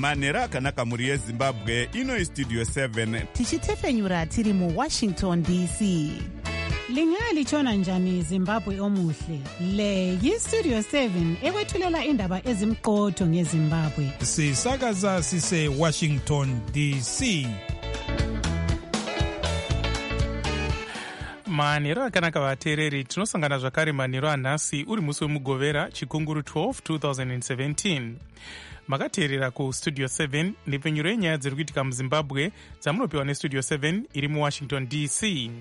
manhero akanaka mhuri yezimbabwe. Ino Studio 7 tichitefenyura tiri muWashington DC. Lingalitshona njani Zimbabwe omuhle? Le yiStudio 7 ekwethulela indaba ezimqotho ngeZimbabwe. Sisakaza sise Washington DC. manhero akanaka vateereri, tinosangana zvakare manhero anhasi uri musi wemugovera chikunguru 12 2017. makateerera kustudio 7 nepfenyuro yenyaya dziri kuitika muzimbabwe dzamunopiwa nestudio 7 iri muwashington DC.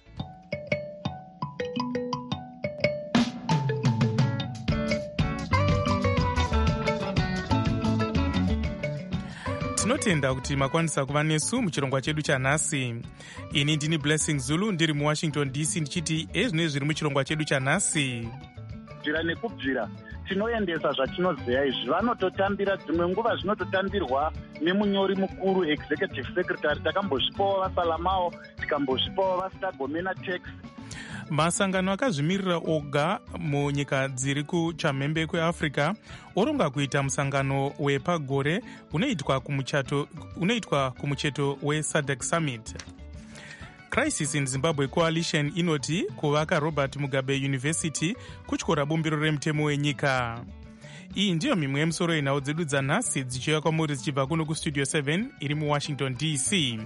tinotenda kuti makwanisa kuva nesu muchirongwa chedu chanhasi. Ini ndini Blessing Zulu ndiri muwashington DC ndichiti ezvino zviri muchirongwa chedu chanhasi. Kubvira nekubvira tinoendesa zvatinozeya izvi. Vanototambira dzimwe nguva zvinototambirwa nemunyori mukuru executive secretary. Takambozvipawo vasalamao, tikambozvipawo vasitagomena tax. Masangano akazvimirira oga munyika dziri kuchamhembe kweAfrica oronga kuita musangano wepagore unoitwa kumucheto weSADC Summit. Crisis in Zimbabwe Coalition inoti kuvaka Robert Mugabe University kutyora bumbiro remutemo wenyika. Iyi ndiyo mimwe yemusoro yenhau dzedu dzanhasi dzichiuya kwamuri dzichibva kuno kustudio 7 iri muWashington DC.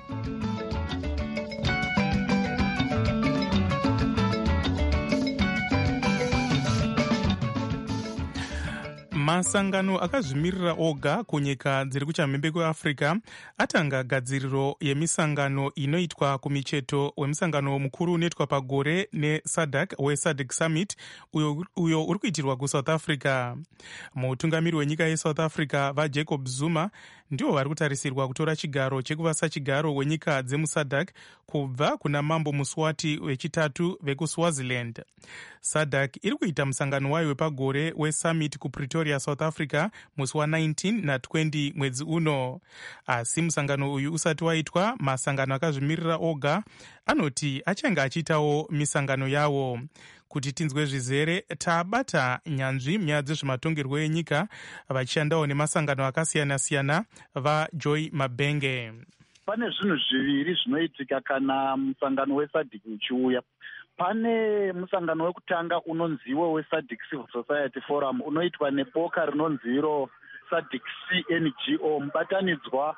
Masangano akazvimirira oga kunyika dziri kuchamhembe kweAfrica atanga gadziriro yemisangano inoitwa kumicheto wemusangano mukuru unoitwa pagore neSADC weSADC Summit uyo uri kuitirwa kuSouth Africa. Mutungamiri wenyika yeSouth Africa vaJacob Zuma ndivo vari kutarisirwa kutora chigaro chekuvasa chigaro wenyika dzemuSADC kubva kuna mambo Muswati wechitatu vekuSwaziland. SADC iri kuita musangano wayo wepagore weSummit kuPretoria, South Africa musi wa19 na20 mwedzi uno. Asi musangano uyu usati waitwa, masangano akazvimirira oga anoti achange achiitawo misangano yawo. Kuti tinzwe zvizere, tabata nyanzvi munyaya dzezvematongerwo enyika vachishandawo nemasangano akasiyana-siyana vaJoy Mabenge. Pane zvinhu zviviri zvinoitika kana musangano weSADC uchiuya. Pane musangano wekutanga unonziwo weSADC Civil Society Forum unoitwa neboka rinonziro SADC CNGO, mubatanidzwa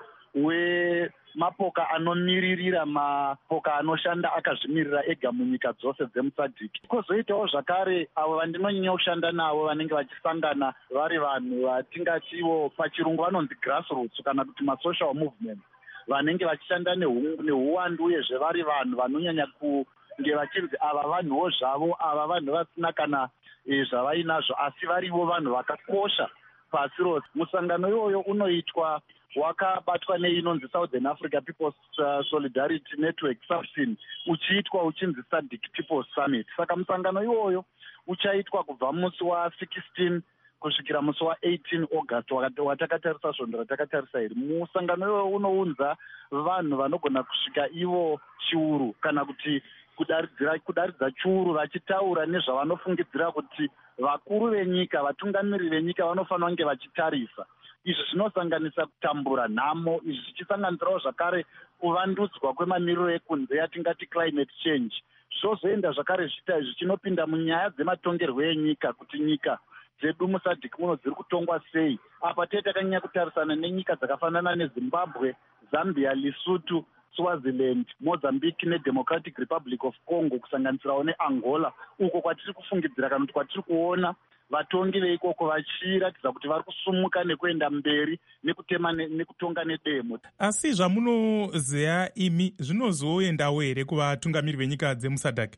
wemapoka anomiririra mapoka anoshanda akazvimirira ega munyika dzose dzemuSADC. Kozoitawo zvakare avo vandinonyanya kushanda navo vanenge vachisangana vari vanhu vatingatiwo pachirungu vanonzi grassroots kana kuti masocial movement, vanenge vachishanda neuwandu uyezve vari vanhu vanonyanya kunge vachinzi ava vanhuwo zvavo, ava vanhu vasina kana zvavainazvo, asi varivo vanhu vakakosha pasi rose. Musangano iwoyo unoitwa wakabatwa neinonzi Southern Africa People's Solidarity Network SAPSIN, uchiitwa uchinzi SADC People's Summit. Saka musangano iwoyo uchaitwa kubva musi wa16 kusvikira musi wa18 August watakatarisa svondo ratakatarisa iri. Musangano iwoyo unounza vanhu vanogona kusvika ivo chiuru kana kuti kudaridza chiuru, vachitaura nezvavanofungidzira kuti vakuru venyika, vatungamiriri venyika vanofanira kunge vachitarisa. Izvi zvinosanganisa kutambura nhamo, izvi zvichisanganisirawo zvakare kuvandudzwa kwemamiriro ekunze yatingati climate change. Zvozoenda zvakare zvichinopinda munyaya dzematongerwo enyika, kuti nyika dzedu muSADC muno dziri kutongwa sei. Apa tete takanyanya kutarisana nenyika dzakafanana neZimbabwe, Zambia, Lesotho, Swaziland, Mozambique neDemocratic Republic of Congo, kusanganisirawo neAngola, uko kwatiri kufungidzira kana kuti kwatiri kuona vatongi veikoko vachiratidza kuti vari kusumuka nekuenda mberi nekutema nekutonga nedemo. Asi zvamunozeya imi zvinozoendawo here kuvatungamiri venyika dzemuSADC?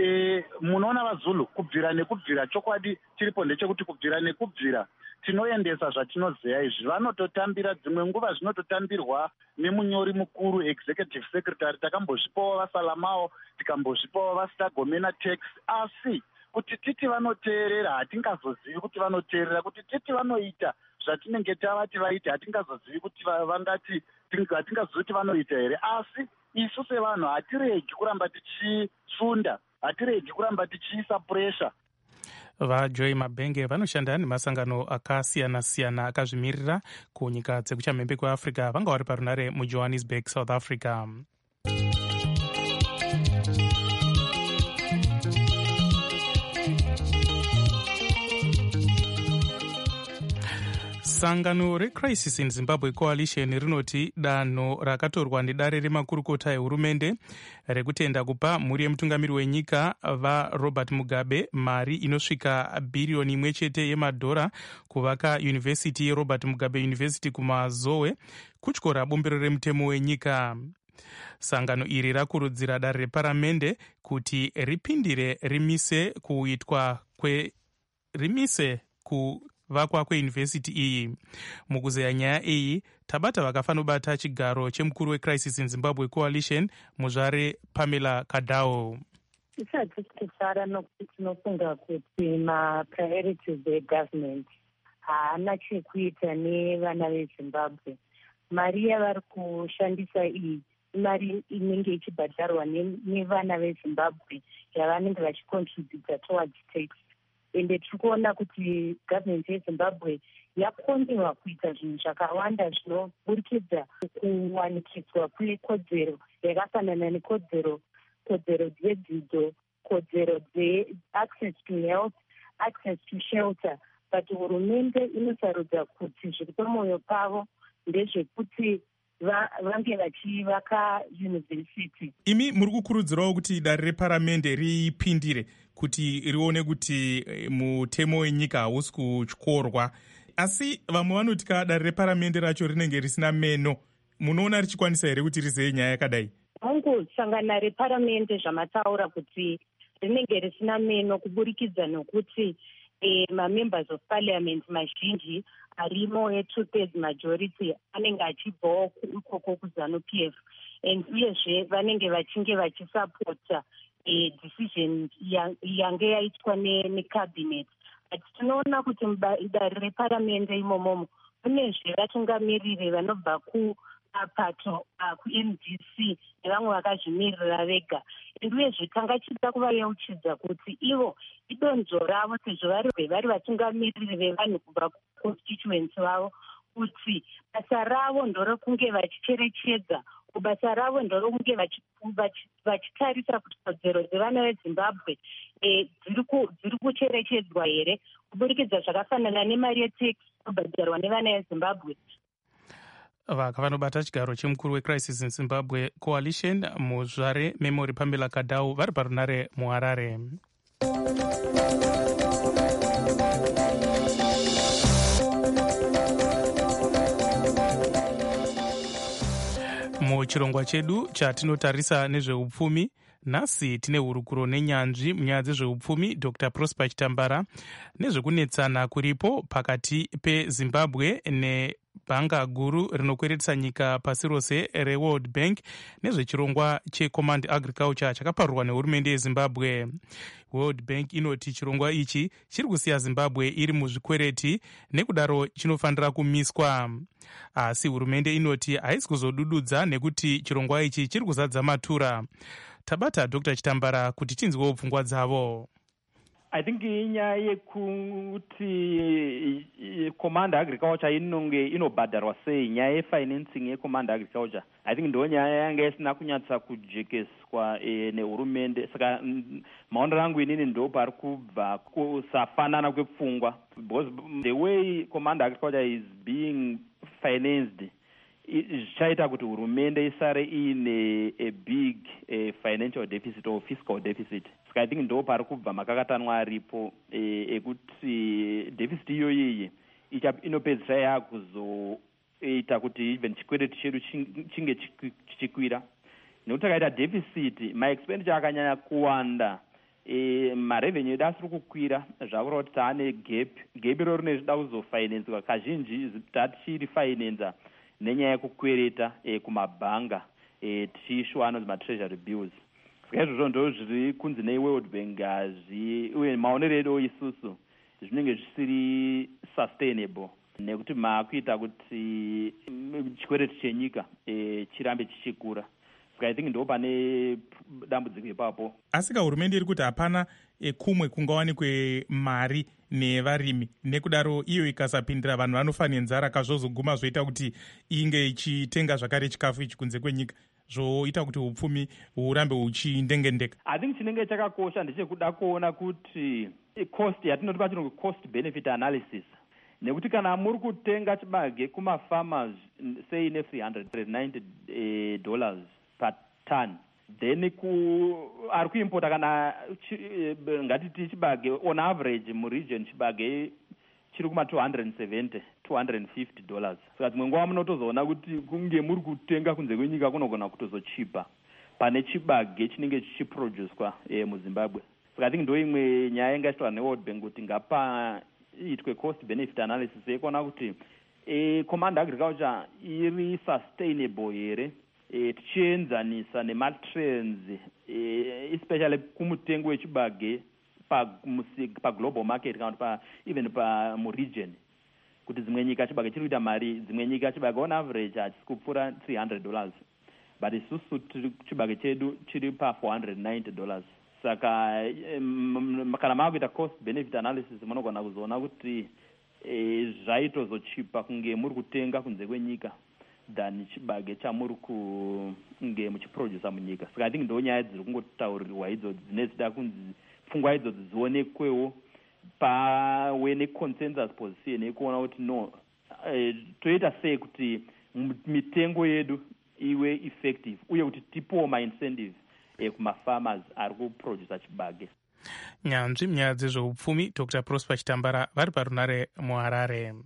Munoona vaZulu, kubvira nekubvira, chokwadi chiripo ndechekuti kubvira nekubvira tinoendesa zvatinozeya izvi. Vanototambira dzimwe nguva zvinototambirwa nemunyori mukuru executive secretary. Takambozvipawo vasalamao, tikambozvipawo vasitagomena tax, asi kuti titi vanoteerera hatingazozivi kuti vanoteerera, kuti titi vanoita zvatinenge tavati vaite hatingazozivi kuti hatingazozivi kuti vanoita here. Asi isu sevanhu hatiregi kuramba tichisunda, hatiregi kuramba tichiisa pressure. vajoy mabhenge vanoshanda nemasangano akasiyana-siyana akazvimirira kunyika dzekuchamhembe kweafrica vanga vari parunare mujohannesburg, south africa. Sangano reCrisis in Zimbabwe Coalition rinoti danho rakatorwa nedare remakurukota ehurumende rekutenda kupa mhuri yemutungamiri wenyika vaRobert Mugabe mari inosvika bhiriyoni 1 yemadhora kuvaka yunivhesiti yeRobert Mugabe University kumazowe kutyora bumbiro remutemo wenyika. Sangano iri rakurudzira dare reparamende kuti ripindire rimise kuvakwa kweyunivhesiti iyi. Mukuzeya nyaya iyi tabata vakafanobata chigaro chemukuru weCrisis in Zimbabwe Coalition muzvare Pamela Kadao. Tisati kusara nokuti tinofunga kuti mapriorities egovernment haana chekuita nevana vezimbabwe. Mari yavari kushandisa iyi imari inenge ichibhadharwa nevana vezimbabwe yavanenge vachicontributa towards tax. Ende tiri kuona kuti gavhmendi yezimbabwe yakonyiwa kuita zvinhu zvakawanda zvinoburikidza kuwanikidzwa kwekodzero yakafanana nekodzero dzedzidzo, kodzero dzeaccess to health, access to shelter. But hurumende inosarudza kuti zviri pamwoyo pavo ndezvekuti vange vachivaka yunivhesiti. Imi muri kukurudzirawo kuti dare reparamende ripindire kuti rione kuti mutemo wenyika hausi kutyorwa, asi vamwe vanoti dare reparamende racho rinenge risina meno. Munoona richikwanisa here kuti rizeye nyaya yakadai? Hongu sangana reparamende zvamataura kuti rinenge risina meno kuburikidza nokuti mamembers of parliament mazhinji arimo e2/3 majority anenge achibvawo ikoko kuZANU-PF, and uyezve vanenge vachinge vachisapota decision yange yaitwa necabinet. But tinoona kuti mudare reparamende imomomo munezve vatungamiriri vanobva kumapato kuMDC nevamwe vakazvimirira vega, uyezve tanga chida kuvayeuchidza kuti ivo idonzvo ravo sezvo vari vatungamiriri vevanhu kubva kuconstituency vavo, kuti basa ravo ndorekunge vachicherechedza, basa ravo ndorekunge vachitarisa kuti kodzero dzevana vezimbabwe dziri kucherechedzwa here kuburikidza zvakafanana nemari yetax inobhadharwa nevana vezimbabwe. Vakavanobata chigaro chemukuru weCrisis in Zimbabwe Coalition muzvare Memory Pamela Kadau vari parunare muHarare. Muchirongwa chedu chatinotarisa nezveupfumi, nhasi tine hurukuro nenyanzvi munyaya dzezveupfumi Dr. Prosper Chitambara nezvekunetsana kuripo pakati peZimbabwe nebhanga guru rinokweretesa nyika pasi rose reWorld Bank nezvechirongwa cheCommand Agriculture chakaparurwa nehurumende yeZimbabwe. World Bank inoti chirongwa ichi chiri kusiya Zimbabwe iri muzvikwereti nekudaro chinofanira kumiswa. Asi hurumende inoti haisi kuzodududza nekuti chirongwa ichi chiri kuzadza matura. Tabata Dr. Chitambara kuti tinzwewo pfungwa dzavo. I think inyaya yekuti Command Agriculture inobhadharwa sei, nyaya yefinancing yeCommand Agriculture, I think ndo nyaya yanga isina kunyatsa kujekeswa nehurumende. Saka maondo rangu inini ndo pari kubva kusafanana kwepfungwa, because the way Command Agriculture is being financed zvichaita kuti hurumende isare ine a big financial deficit or fiscal deficit. Saka I think ndo pari kubva makakatanwa aripo ekuti deficit iyoyi inopedzisira yakuzoita kuti even chikwereti chedu chinge chichikwira. Nekuti takaita deficit, maexpenditure akanyanya kuwanda, marevenue edu asiri kukwira, zvakureva kuti taane gap iro rine zvida kuzofinansiwa kazhinji tachirifinansa nenyaya yekukwereta kumabhanga tichiishuwa anonzi matreasury bills. Saka izvozvo ndo zviri kunzi neWorld Bank uye maonero edu isusu zvinenge zvisiri sustainable, nekuti maakuita kuti chikwereti chenyika chirambe chichikura. I think ndo pane dambudziko ipapo. Asika hurumende iri kuti hapana kumwe kungawanikwe mari nevarimi, nekudaro iyo ikasapindira vanhu vanofa nenzara kazvozoguma zvoita kuti inge ichitenga zvakare chikafu ichi kunze kwenyika, zvoita kuti upfumi hurambe huchindengendeka. I think chinenge chakakosha ndechekuda kuona kuti cost yatinoti pachirungu cost benefit analysis, nekuti kana muri kutenga chibage kumafarmers sei $390 per ton, then ari kuimpota kana ngatiti chibage on average muregion chibage chiri kuma $250. Saka dzimwe nguva munotozoona kuti kunge muri kutenga kunze kwenyika kunogona kutozochipa pane chibage chinenge chichiproducwa muZimbabwe. Saka I think ndo imwe nyaya ingaitwa neWorld Bank kuti ngapaitwe cost benefit analysis yekuona kuti command agriculture iri sustainable here, tichienzanisa nematrends especially kumutengo wechibage pa global market kana even pa muregion, kuti dzimwe nyika chibage chiri kuita mari, dzimwe nyika chibage on average hachisi kupfuura $300, but isusu chibage chedu chiri pa $490. Saka kana makuita cost benefit analysis munogona kuzoona kuti zvaitozochipa kunge muri kutenga kunze kwenyika than chibage chamuri kunge muchiprodusa munyika. Saka I think ndo nyaya dziri kungotaurirwa idzo dzine dzida kunzi pfungwa idzo dzionekwewo pawe neconsensus position yekuona kuti no, toita sei kuti mitengo yedu iwe effective uye kuti tipowo maincentive kumafarmers ari kuprodusa chibage. Nyanzvi munyaya dzezveupfumi Dr. Prosper Chitambara vari parunare muHarare.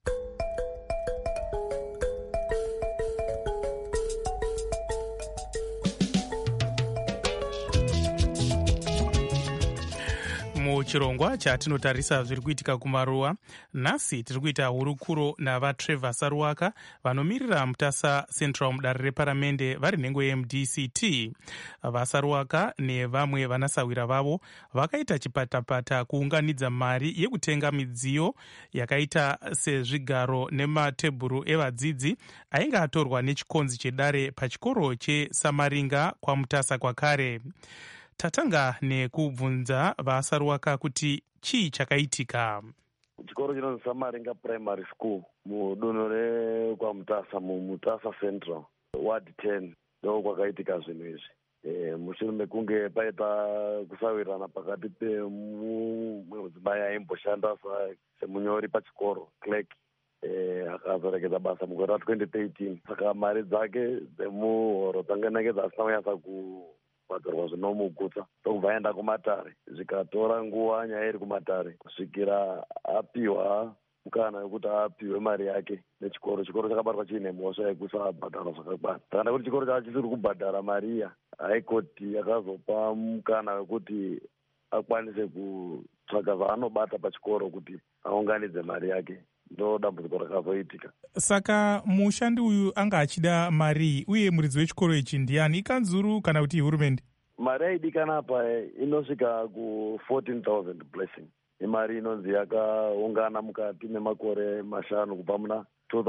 Muchirongwa chatinotarisa zviri kuitika kumaruwa, nhasi tiri kuita hurukuro navaTrevor Saruwaka vanomirira Mutasa Central mudare reparamende vari nhengo yeMDCT. VaSaruwaka nevamwe vanasawira vavo vakaita chipatapata kuunganidza mari yekutenga midziyo yakaita sezvigaro nematebhuru evadzidzi ainge atorwa nechikonzi chedare pachikoro cheSamaringa kwaMutasa kwakare. Tatanga nekubvunza vaSaruwaka kuti chii chakaitika. Chikoro chinonzi Samaringa Primary School mudunhu rekwaMutasa muMutasa Central Ward 10 ndo kwakaitika zvinhu izvi. Mushure mekunge paita kusawirirana pakati pemumwe mudzimai aimboshanda semunyori pachikoro clerk, akazoregedza basa mugore ra2013. Saka mari dzake dzemuhoro dzange dzasina kunyatsa kubhadharwa zvinomugutsa, ndokubva aenda kumatare. Zvikatora nguva nyaya iri kumatare kusvikira apiwa mukana wekuti apiwe mari yake nechikoro. Chikoro chakabatwa chiine mhosva yekusabhadhara zvakakwana. Kana kuti chikoro chachisiri kubhadhara mari iya, haikoti yakazopa mukana wekuti akwanise kutsvaga zvaanobata pachikoro kuti aunganidze mari yake. Ndo dambudziko rakazoitika. Saka mushandi uyu anga achida mari, uye muridzi wechikoro ichi ndiani, ikanzuru kana kuti hurumende? Mari yaidikana apa inosvika ku14,000 blessing. Imari inonzi yakaungana mukati memakore mashanu kubva muna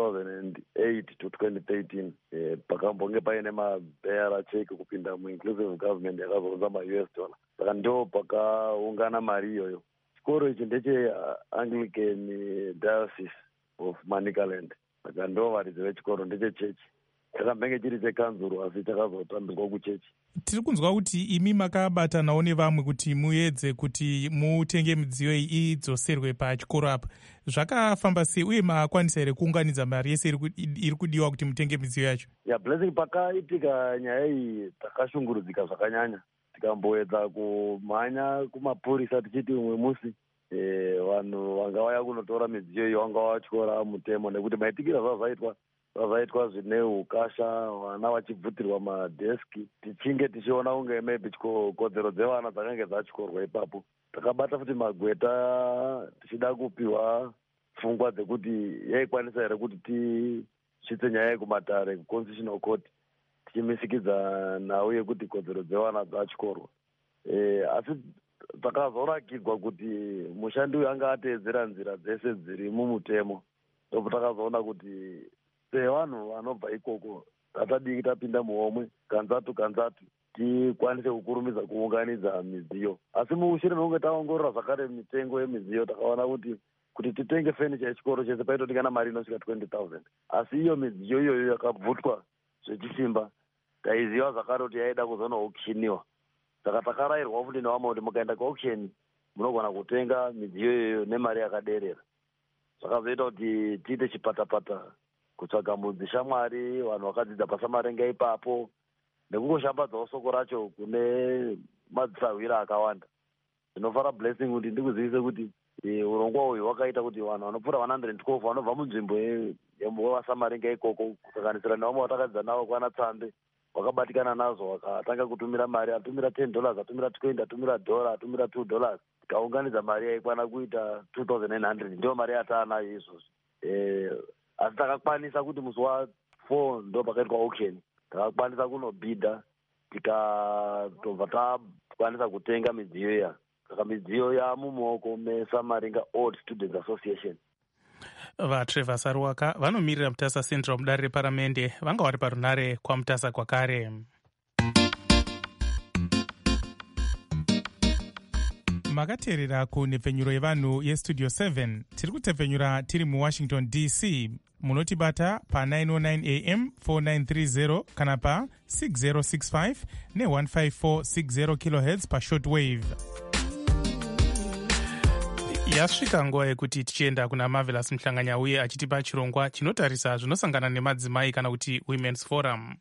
2008 to 2013. Pakambonge paine mabhera cheki kupinda muinclusive government yakazounza $US. Saka ndo pakaungana mari iyoyo. Chikoro ichi ndecheAnglican Diocese of Manicaland. Saka ndo varidzi vechikoro ndechechechi. Chakambenge chiri chekanzuru asi chakazotambirwa kuchechi. Tiri kunzwa kuti imi makabatanawo nevamwe kuti muedze kuti mutenge midziyo iyi idzoserwe pachikoro apa. Zvakafamba sei uye makwanisa here kuunganidza mari yese iri kudiwa kuti mutenge midziyo yacho? Blessing, pakaitika nyaya iyi takashungurudzika zvakanyanya. Tikamboedza kumhanya kumapurisa tichiti umwe musi vanhu vanga vaya kunotora midziyo iyo vanga vatyora mutemo, nekuti maitikira zvazaitwa zvine ukasha, vana vachibvutirwa madheski. Tichinge tichiona kunge maybe kodzero dzevana dzakange dzatyorwa ipapo. Takabata futi magweta tichida kupiwa pfungwa dzekuti yaikwanisa here kuti tisvitse nyaya yekumatare kuconstitutional court tichimisikidza nhau yekuti kodzero dzevana dzatyorwa. Asi takazorakirwa kuti mushandi uyu anga ateedzera nzira dzese dziri mumutemo. Ndipo takazoona kuti sevanhu vanobva ikoko tatadiki tapinda muhomwe kanzatu tikwanise kukurumidza kuunganidza midziyo. Asi mushure mekunge taongorora zvakare mitengo yemidziyo takaona kuti titenge fenicha yechikoro chese paitodikana mari inosvika 20,000. Asi iyo midziyo iyoyo yakabvutwa zvechisimba taiziva zvakare kuti yaida kuzonoaukshiniwa. Saka takarayirwa futi nevamwe kuti mukaenda kuauction munogona kutenga midziyo iyoyo nemari yakaderera. Zvakazoita kuti tiite chipatapata kutsvaga mudzishamwari vanhu vakadzidza pasamarenga ipapo nekungoshambadzawo soko racho kune madzisawira akawanda. Ndinofara blessing kuti ndikuzivise kuti urongwa uyu wakaita kuti vanhu vanopfuura 112 vanobva munzvimbo yevasamarenga ikoko kusanganisira nevamwe vatakadzidza navo kwana Tsambe wakabatikana nazo wakatanga kutumira mari, atumira $10, atumira $20, atumira $1, atumira $2. Tikaunganidza mari yaikwana kuita 2,900 ndiyo mari yataanayo izvozvi. Asi takakwanisa kuti musi wa4 ndo pakaitwa auction takakwanisa kunobhidha tikatobva takwanisa kutenga midziyo iya. Saka midziyo yamumaoko meSamaringa Old Students Association. vaTrevor Saruwaka vanomirira Mutasa Central mudare reparamende vanga vari parunare kwaMutasa kwakare. Makateerera kunhepfenyuro yevanhu yestudio 7 tiri kutepfenyura tiri muWashington DC. Munotibata pa 909 AM 4930 kana pa 6065 ne15460 kHz pa shortwave. Yasvika nguva yekuti tichienda kuna Marvelous Mhlanganya uye achitipa chirongwa chinotarisa zvinosangana nemadzimai kana kuti Women's Forum.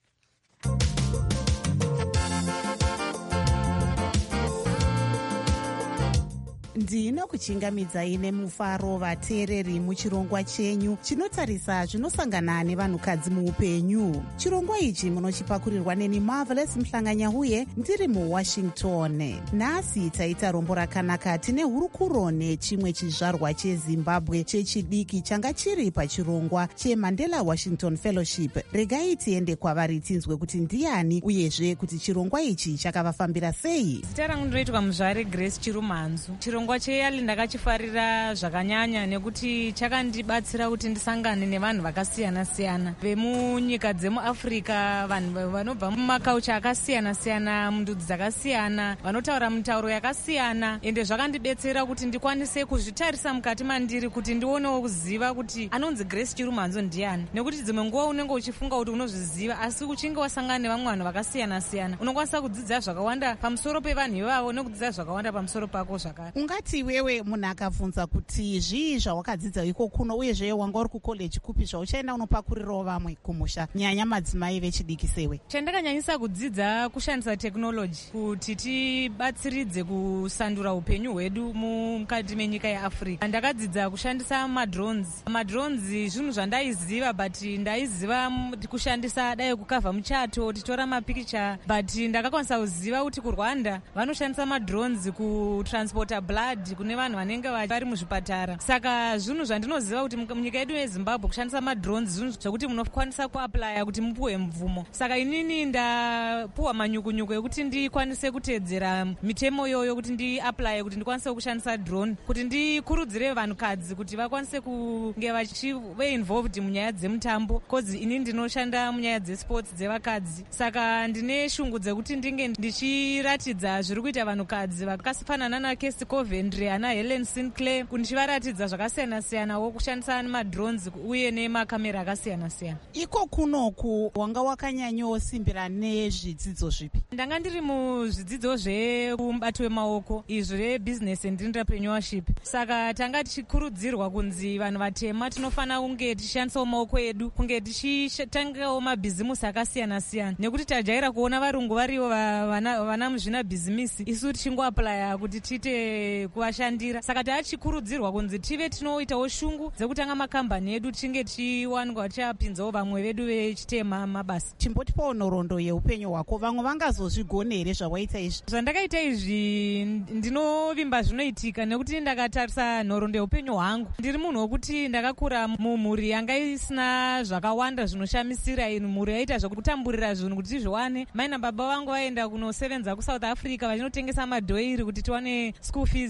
Ndinokuchingamidzai nemufaro vateereri muchirongwa chenyu chinotarisa zvinosangana nevanhukadzi muupenyu. Chirongwa ichi munochipakurirwa neni Marvelous Mhlanganya uye ndiri muWashington. Nhasi taita rombo rakanaka tine hurukuro nechimwe chizvarwa cheZimbabwe chechidiki changa chiri pachirongwa cheMandela Washington Fellowship. Regai tiende kwavari tinzwe kuti ndiani uyezve kuti chirongwa ichi chakavafambira sei. Zita rangu ndinoitwa Muzvare Grace Chirumanzu. Chirongwa cheyali ndakachifarira zvakanyanya nekuti chakandibatsira kuti ndisangane nevanhu vakasiyana-siyana vemunyika dzemuAfrica, vanhu vanobva mumakaucha akasiyana-siyana, mundudzi dzakasiyana, vanotaura mitauro yakasiyana, ende zvakandibetsera kuti ndikwanise kuzvitarisa mukati mandiri kuti ndionewo kuziva kuti anonzi Grace Chirumanzu ndiani. Nekuti dzimwe nguva unenge uchifunga kuti unozviziva asi uchinge wasangana nevamwe vanhu vakasiyana-siyana unokwanisa kudzidza zvakawanda pamusoro pevanhu ivavo nekudzidza zvakawanda pamusoro pako zvakare. Ungati wewe munhu akabvunza kuti zvii zvawakadzidza iko kuno uyezve wanga uri kukoleji kupi zvauchaenda unopakurirawo vamwe kumusha, nyanya madzimai vechidiki sewe? Chandakanyanyisa kudzidza kushandisa tekinoloji kuti tibatsiridze kusandura upenyu hwedu mukati menyika yeAfrica. Ndakadzidza kushandisa madrones. Madrones zvinhu zvandaiziva but ndaiziva kushandisa dai kukavha muchato titora mapikicha, but ndakakwanisa kuziva kuti kuRwanda vanoshandisa madrones kutransporta blood kune vanhu vanenge vari muzvipatara. Saka zvinhu zvandinoziva kuti munyika yedu yeZimbabwe kushandisa madrones zvinhu zvokuti munokwanisa kuaplaya kuti mupuwe mvumo. Saka inini ndapuwa manyukunyuku ekuti ndikwanise kuteedzera mitemo iyoyo kuti ndiaplaye kuti ndikwanise kushandisa drone kuti ndikurudzire vanhukadzi kuti vakwanise kunge vachive involved munyaya dzemutambo, cause inini ndinoshanda munyaya dzesports dzevakadzi. Saka ndine shungu dzekuti ndinge ndichiratidza zviri kuita vanhukadzi vakafanana naKesty Coventry, ana Helen Sinclair, ndichivaratidza zvakasiyana-siyanawo kushandisa madrones uye nemakamera akasiyana-siyana. Iko kunoku wanga wakanyanyawo simbira nezvidzidzo zvipi? Ndanga ndiri muzvidzidzo zvemubato wemaoko, izvo rebusiness and entrepreneurship. Saka tanga tichikurudzirwa kunzi vanhu vatema tinofana kunge tichishandisawo maoko edu, kunge tichitangawo mabhizimusi akasiyana-siyana, nekuti tajaira kuona varungu varivo vana muzvina bhizimisi, isu tichingoaplaya kuti tiite kuvashandira. Saka taachikurudzirwa kunzi tive tinoitawo shungu dzekutanga makambani edu tichinge tichiwanwa tichapinzawo vamwe vedu vechitema mabasa. Chimbotipawo nhoroondo yeupenyu hwako, vamwe vangazozvigona here zvawaita izvi? Zvandakaita izvi ndinovimba zvinoitika nekuti ndakatarisa nhoroondo yeupenyu hwangu. Ndiri munhu wokuti ndakakura mumhuri yanga isina zvakawanda zvinoshamisira, mhuri yaita zvekutamburira zvinhu kuti tizviwane. Mai nababa vangu vaenda kunosevenza kuSouth Africa vachinotengesa madhoiri kuti tiwane school fees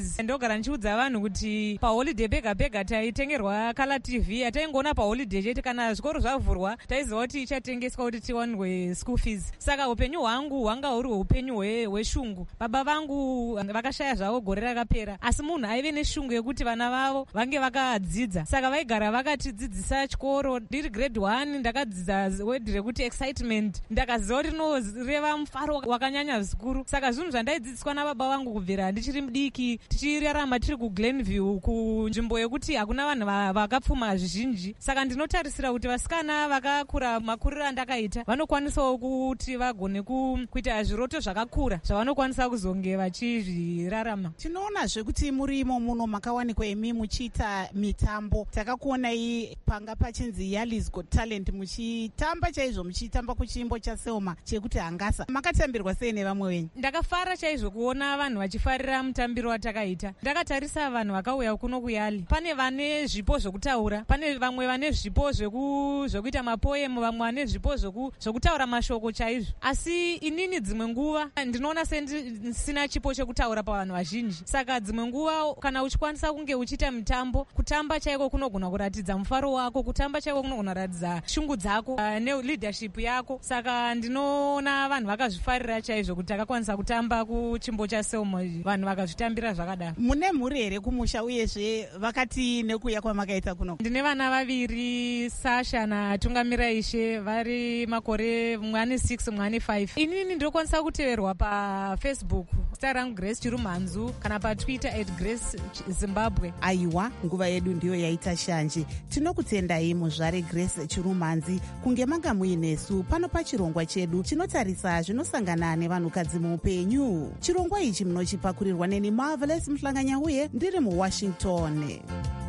school-fees. Ndogara ndichiudza vanhu kuti paholiday pega pega taitengerwa Color TV. Ataingoona paholiday chete, kana zvikoro zvavhurwa taiziva kuti ichatengeswa kuti tiwanwe school fees. Saka upenyu hwangu hwanga huri upenyu hweshungu. Baba vangu vakashaya zvavo gore rakapera, asi munhu aive neshungu yekuti vana vavo vange vakadzidza. Saka vaigara vakatidzidzisa chikoro. Ndiri grade 1 ndakadzidza word rekuti excitement. Ndakaziva kuti rinoreva mufaro wakanyanya zvikuru. Saka zvinhu zvandaidzidziswa nababa vangu kubvira ndichiri mudiki, tichirarama tiri kuGlenview, kunzvimbo yekuti hakuna vanhu vakapfuma zvizhinji. Saka ndinotarisira kuti vasikana vakakura makuriro andakaita vanokwanisawo kuti vagone kuita zviroto zvakakura zvavanokwanisa kuzonge vachizvirarama. Tinoonazve kuti murimo muno makawanikwa imi muchiita mitambo. Takakuonai panga pachinzi Yali's Got Talent muchitamba chaizvo, muchitamba kuchimbo chaSelma chekuti Hangasa. Makatambirwa sei nevamwe venyu? Ndakafara chaizvo kuona vanhu vachifarira mutambiro watakaita. Ndakatarisa vanhu vakauya kuno kuYali. Pane vane zvipo zvokutaura, pane vamwe vane zvipo zvokuita mapoemu, vamwe vane zvipo zvokutaura mashoko chaizvo. Asi inini dzimwe nguva ndinoona sina chipo chekutaura pavanhu vazhinji. Saka dzimwe nguva kana uchikwanisa kunge uchiita mitambo, kutamba chaiko kunogona kuratidza mufaro wako, kutamba chaiko kunogona kuratidza shungu dzako neleadership yako. Saka ndinoona vanhu vakazvifarira chaizvo kuti takakwanisa kutamba kuchimbo chaSelma, vanhu vakazvitambira zvakadaro. Mune mhuri here kumusha, uyezve vakati nekuuya kwamakaita kuno? Ndine vana vaviri, Sasha naTungamira Ishe, vari makore mumwe ane 6 mumwe ane 5. Inini ndinokwanisa kuteverwa paFacebook zita rangu Grace Chirumanzu, kana paTwitter @GraceZimbabwe. Aiwa, nguva yedu ndiyo yaita shanje. Tinokutendai muzvare Grace Chirumanzi kunge manga muinesu pano pachirongwa chedu chinotarisa zvinosangana nevanhukadzi muupenyu. Chirongwa ichi munochipakurirwa neni Marvelous Mhlanganya uye ndiri muWashington.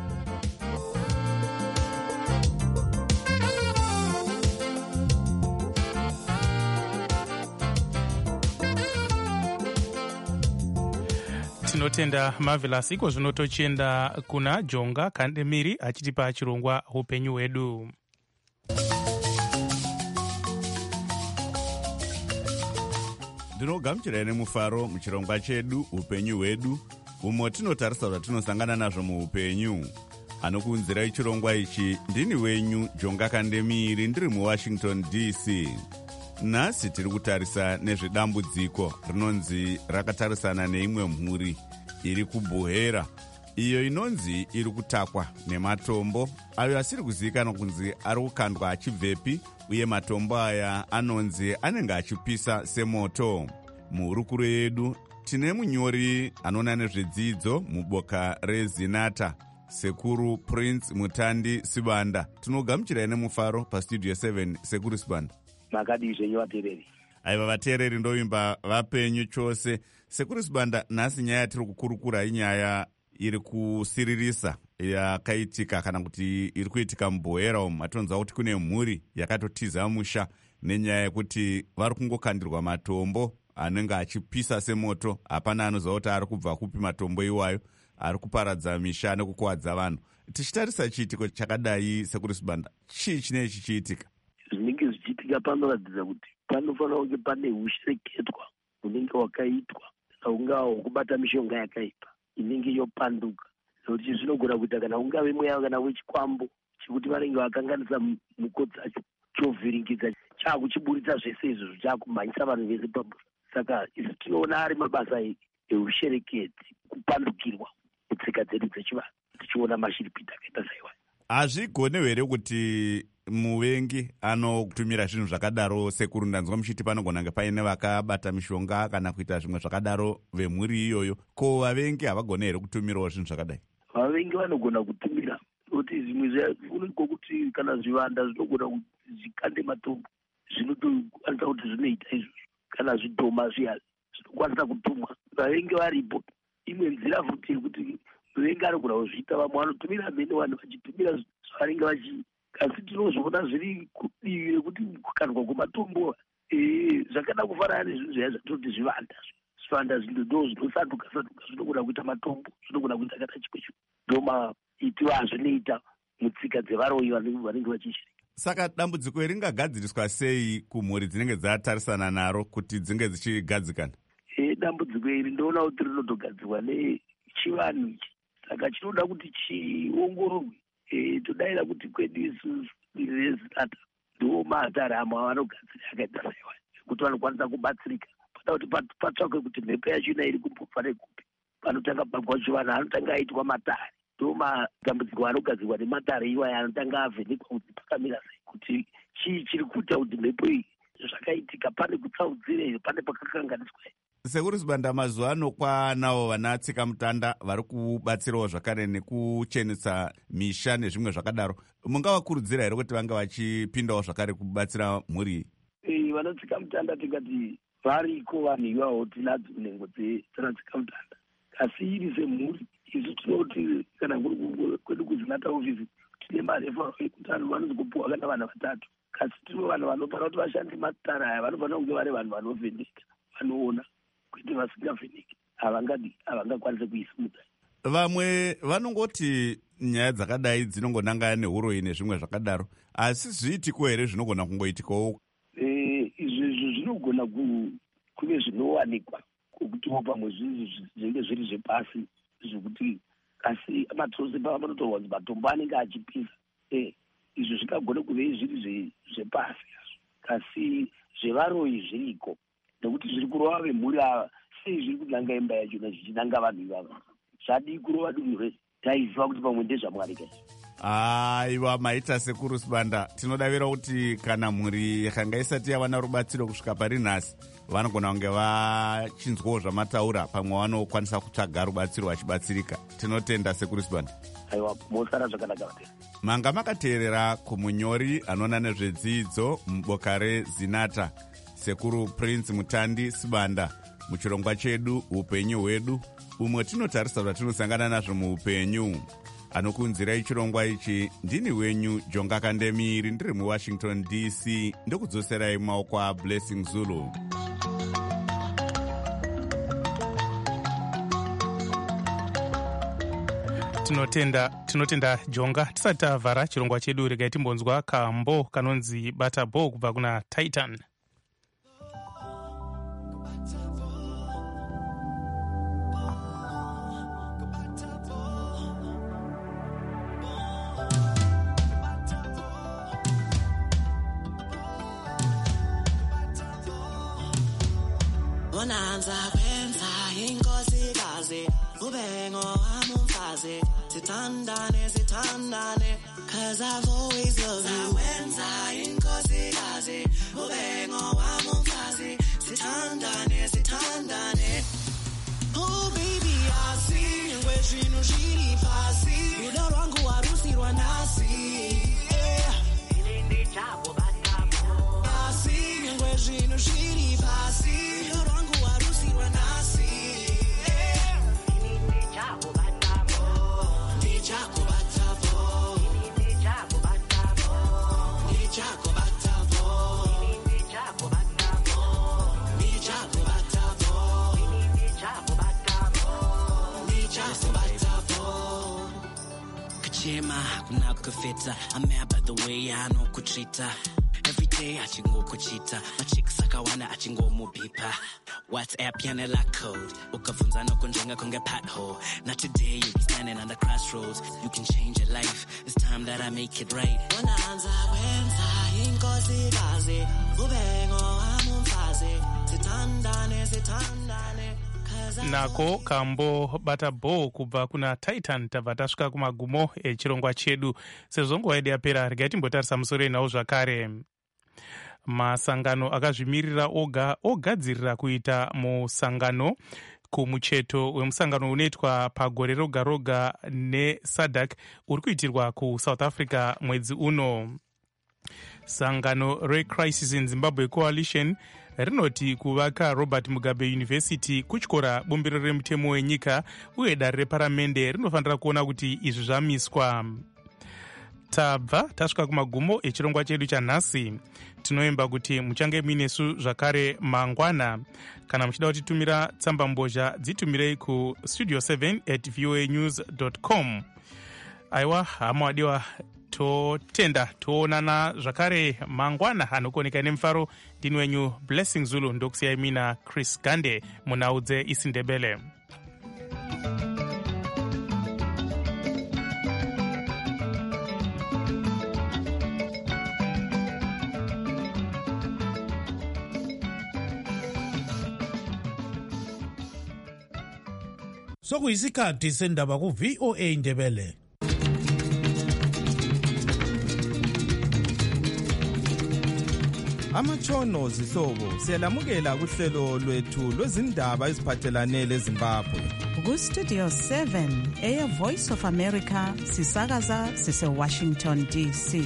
Tinotenda Marvelous. Iko zvino tochienda kuna Jonga Kandemiri achitipa chirongwa upenyu hwedu. Ndinogamuchirai nemufaro muchirongwa chedu upenyu hwedu, umo tinotarisa zvatinosangana nazvo muupenyu. Anokuunzirai chirongwa ichi ndini wenyu Jonga Kandemiri, ndiri muWashington DC. Nhasi tiri kutarisa nezvedambudziko rinonzi rakatarisana neimwe mhuri iri kuBuhera, iyo inonzi iri kutakwa nematombo ayo asiri kuzivikanwa kunzi ari kukandwa achibvepi, uye matombo aya anonzi anenge achipisa semoto. Muhurukuro yedu tine munyori anoona nezvedzidzo muboka reZinata, Sekuru Prince Mutandi Sibanda. Tinogamuchirai nemufaro pastudio 7. Sekuru Sibanda, makadii zvenyu vateereri? Aiva vateereri ndoimba vapenyu chose. Sekuru Sibanda, nhasi nyaya tiri kukurukura inyaya iri kusiririsa yakaitika kana kuti iri kuitika muBuhera umu. Matonzwa kuti kune mhuri yakatotiza musha nenyaya yekuti vari kungokandirwa matombo anenge achipisa semoto. Hapana anoziva kuti ari kubva kupi matombo iwayo, ari kuparadza misha nekukuwadza vanhu. Tichitarisa chiitiko chakadai, Sekuru Sibanda, chii chinenge chichiitika? Zvinenge zvichiitika panoratidza kuti panofanira kunge pane ushereketwa unenge wakaitwa unga hwekubata mishonga yakaipa inenge yopanduka. Nokuti zvinogona kuita kana ungave mweya kana wechikwambo chekuti vanenge vakanganisa muko dzacho, chovhiringidza chaakuchiburitsa zvese izvozvo, chaakumhanyisa vanhu vese pabura. Saka izvi tinoona ari mabasa eushereketi, kupandukirwa mutsika dzedu dzechivanhu, tichiona mashiripiti akaita saiwayo. Hazvigone here kuti muvengi anotumira zvinhu zvakadaro? Sekuru, ndanzwa muchiti panogona kunge paine vakabata mishonga kana kuita zvimwe zvakadaro vemhuri iyoyo. Ko vavengi havagone here kutumirawo zvinhu zvakadai? Vavengi vanogona kutumira, kuti zvimwe zvaonekwa kuti kana zvivanda zvinogona kuti zvikande matombo, zvinotokwanisa kuti zvinoita izvozvo. Kana zvidhoma zviya zvinokwanisa kutumwa, vavengi varipo. Imwe nzira futi yekuti muvengi anogona kuzviita, vamwe vanotumira mene vanhu vachitumira zvavanenge vachiita. Asi tinozviona zviri kudivi rekuti kukandwa kwematombo zvakada kufanana nezvinhu zvaya zvatoti zvivanda. Zvivanda ndo zvinosanduka zvinogona kuita matombo, zvinogona kuita kana chimwe chinhu. Ndo maitiro azvinoita mutsika dzevaroyi vanenge vachishirika. Saka dambudziko ringagadziriswa sei kumhuri dzinenge dzatarisana naro kuti dzinge dzichigadzikana? Dambudziko iri ndoona kuti rinotogadzirwa chivanhu ichi, saka chinoda kuti chiongororwe. Todaira kuti kwedu isusu rezinata ndo maataramo avanogadzira akaita saiwa kuti vanokwanisa kubatsirika. Pada kuti patsvakwe kuti mhepo yacho ina iri kumbofane kupi, panotanga pagwacho vanhu anotanga aitwa matare. Ndo matambudziko anogadzirwa nematare iwaya anotanga avhenekwa kuti pakamira sei, kuti chii chiri kuita kuti mhepo iyi zvakaitika, pane kutsaudzira here, pane pakakanganiswa here. Sekuru Sibanda, mazuva ano kwanawo vanatsika mutanda vari kubatsirawo zvakare nekuchenesa misha nezvimwe zvakadaro. Mungavakurudzira here kuti vanga vachipindawo zvakare kubatsira mhuri? Vanotsika mutanda tikati variko vanhu ivavo, tinadzo nhengo dzanatsika mutanda, asi iri semhuri isu tinoti kana kwedu kuzinata ofisi tine marefa ekuti vanhu vanozokupuwa kana vanhu vatatu, kasi tino vanhu vanofanira kuti vashande matara aya vanofanira kunge vari vanhu vanovheneka, vanoona kuti vasingavheneki havangakwanise kuisimudza. Vamwe vanongoti nyaya dzakadai dzinongonangana neuroi nezvimwe zvakadaro, asi zviitiko here zvinogona kungoitikawo? Izvi zvinogona kuve zvinowanikwa kwekutiwo pamwe zvinenge zviri zvepasi zvokuti, asi matrosi pavanotorwa kuti matombo anenge achipisa, izvi zvingagone kuve zviri zvepasi, kasi zvevaroi zviriko, nekuti zviri kurova vemhuri ava sei zviri kunanga imba yachona zvichinanga vanhu ivava. Zvadii kurova dunhu rese, taiziva kuti pamwe ndezvaMwari kai. Aiwa, maita Sekuru Sibanda, tinodavira kuti kana mhuri yakanga isati yawana rubatsiro kusvika pari nhasi, vanogona kunge vachinzwawo zvamataura, pamwe vanokwanisa kutsvaga rubatsiro vachibatsirika. Tinotenda Sekuru Sibanda. Aiwa, mosara zvakanaka vatera. Manga makateerera kumunyori anoona nezvedzidzo muboka rezinata, Sekuru Prince Mutandi Sibanda, muchirongwa chedu upenyu hwedu, umwe tinotarisa zvatinosangana nazvo muupenyu. Anokunzirai chirongwa ichi ndini wenyu Jonga Kandemiri, ndiri muWashington DC, ndokudzoserai maoko aBlessing Zulu. Tinotenda Jonga. Tisati tavhara chirongwa chedu, regai timbonzwa kambo kanonzi Batabo kubva kuna Titan. Bonanza kwenza inkosikazi, ubengo wami umfazi, sithandane, cause I've always loved you. Kwenza inkosikazi, ubengo wami umfazi, sithandane. Oh baby, asi, ngwezvinu zviri pasi, rudo rwangu warusirwa nasi. Ini ndichabo Batabo. Asi, ngwezvinu zviri pasi, rudo rwangu warusirwa nasi. Ini ndichabo Batabo. Ndichabo Batabo. Ini ndichabo Batabo. Ndichabo Batabo. Ini ndichabo Batabo. Ndichabo Batabo. Ini ndichabo Batabo. Ndichabo Batabo. Kuchema kunakufita, I'm mad by the way I know kutrita. Every day achingo kuchita, my chicks akawana achingo mupipa. WhatsApp yanela code, ukavunza no kunjenga konge pothole. Not today, you be standing on the crossroads. You can change your life, it's time that I make it right. Bonanza kwenza inkosikazi, ubengo wami umfazi, sithandane. Nako kambo Batabo kubva kuna Titan. Tabva tasvika kumagumo echirongwa chedu. Sezvo nguva yedu yapera, regai timbotarisa musoro enawo zvakare. Masangano akazvimirira oga ogadzirira kuita musangano kumucheto wemusangano unoitwa pagore roga roga neSADC uri kuitirwa kuSouth Africa mwedzi uno. Sangano reCrisis in Zimbabwe Coalition rinoti kuvaka Robert Mugabe University kutyora bumbiro remutemo wenyika uye dare reparamende rinofanira kuona kuti izvi zvamiswa. Tabva tasvika kumagumo echirongwa chedu chanhasi. Tinoimba kuti muchange muinesu zvakare mangwana. Kana muchida kutitumira tsamba mbozha, dzitumirei ku studio7@voanews.com. Aiwa, hama wadiwa, totenda toonana zvakare mangwana anokuoneka nemufaro. Ndini wenyu Blessing Zulu, ndokusiyai mina Chris Gande munaudze isindebele. sokuyisikhathi sendaba ku-VOA Indebele. Amatshono zihlobo siyalamukela kuhlelo lwethu lwezindaba eziphathelane leZimbabwe. Ku-Studio 7 Voice of America sisakaza sise-Washington DC.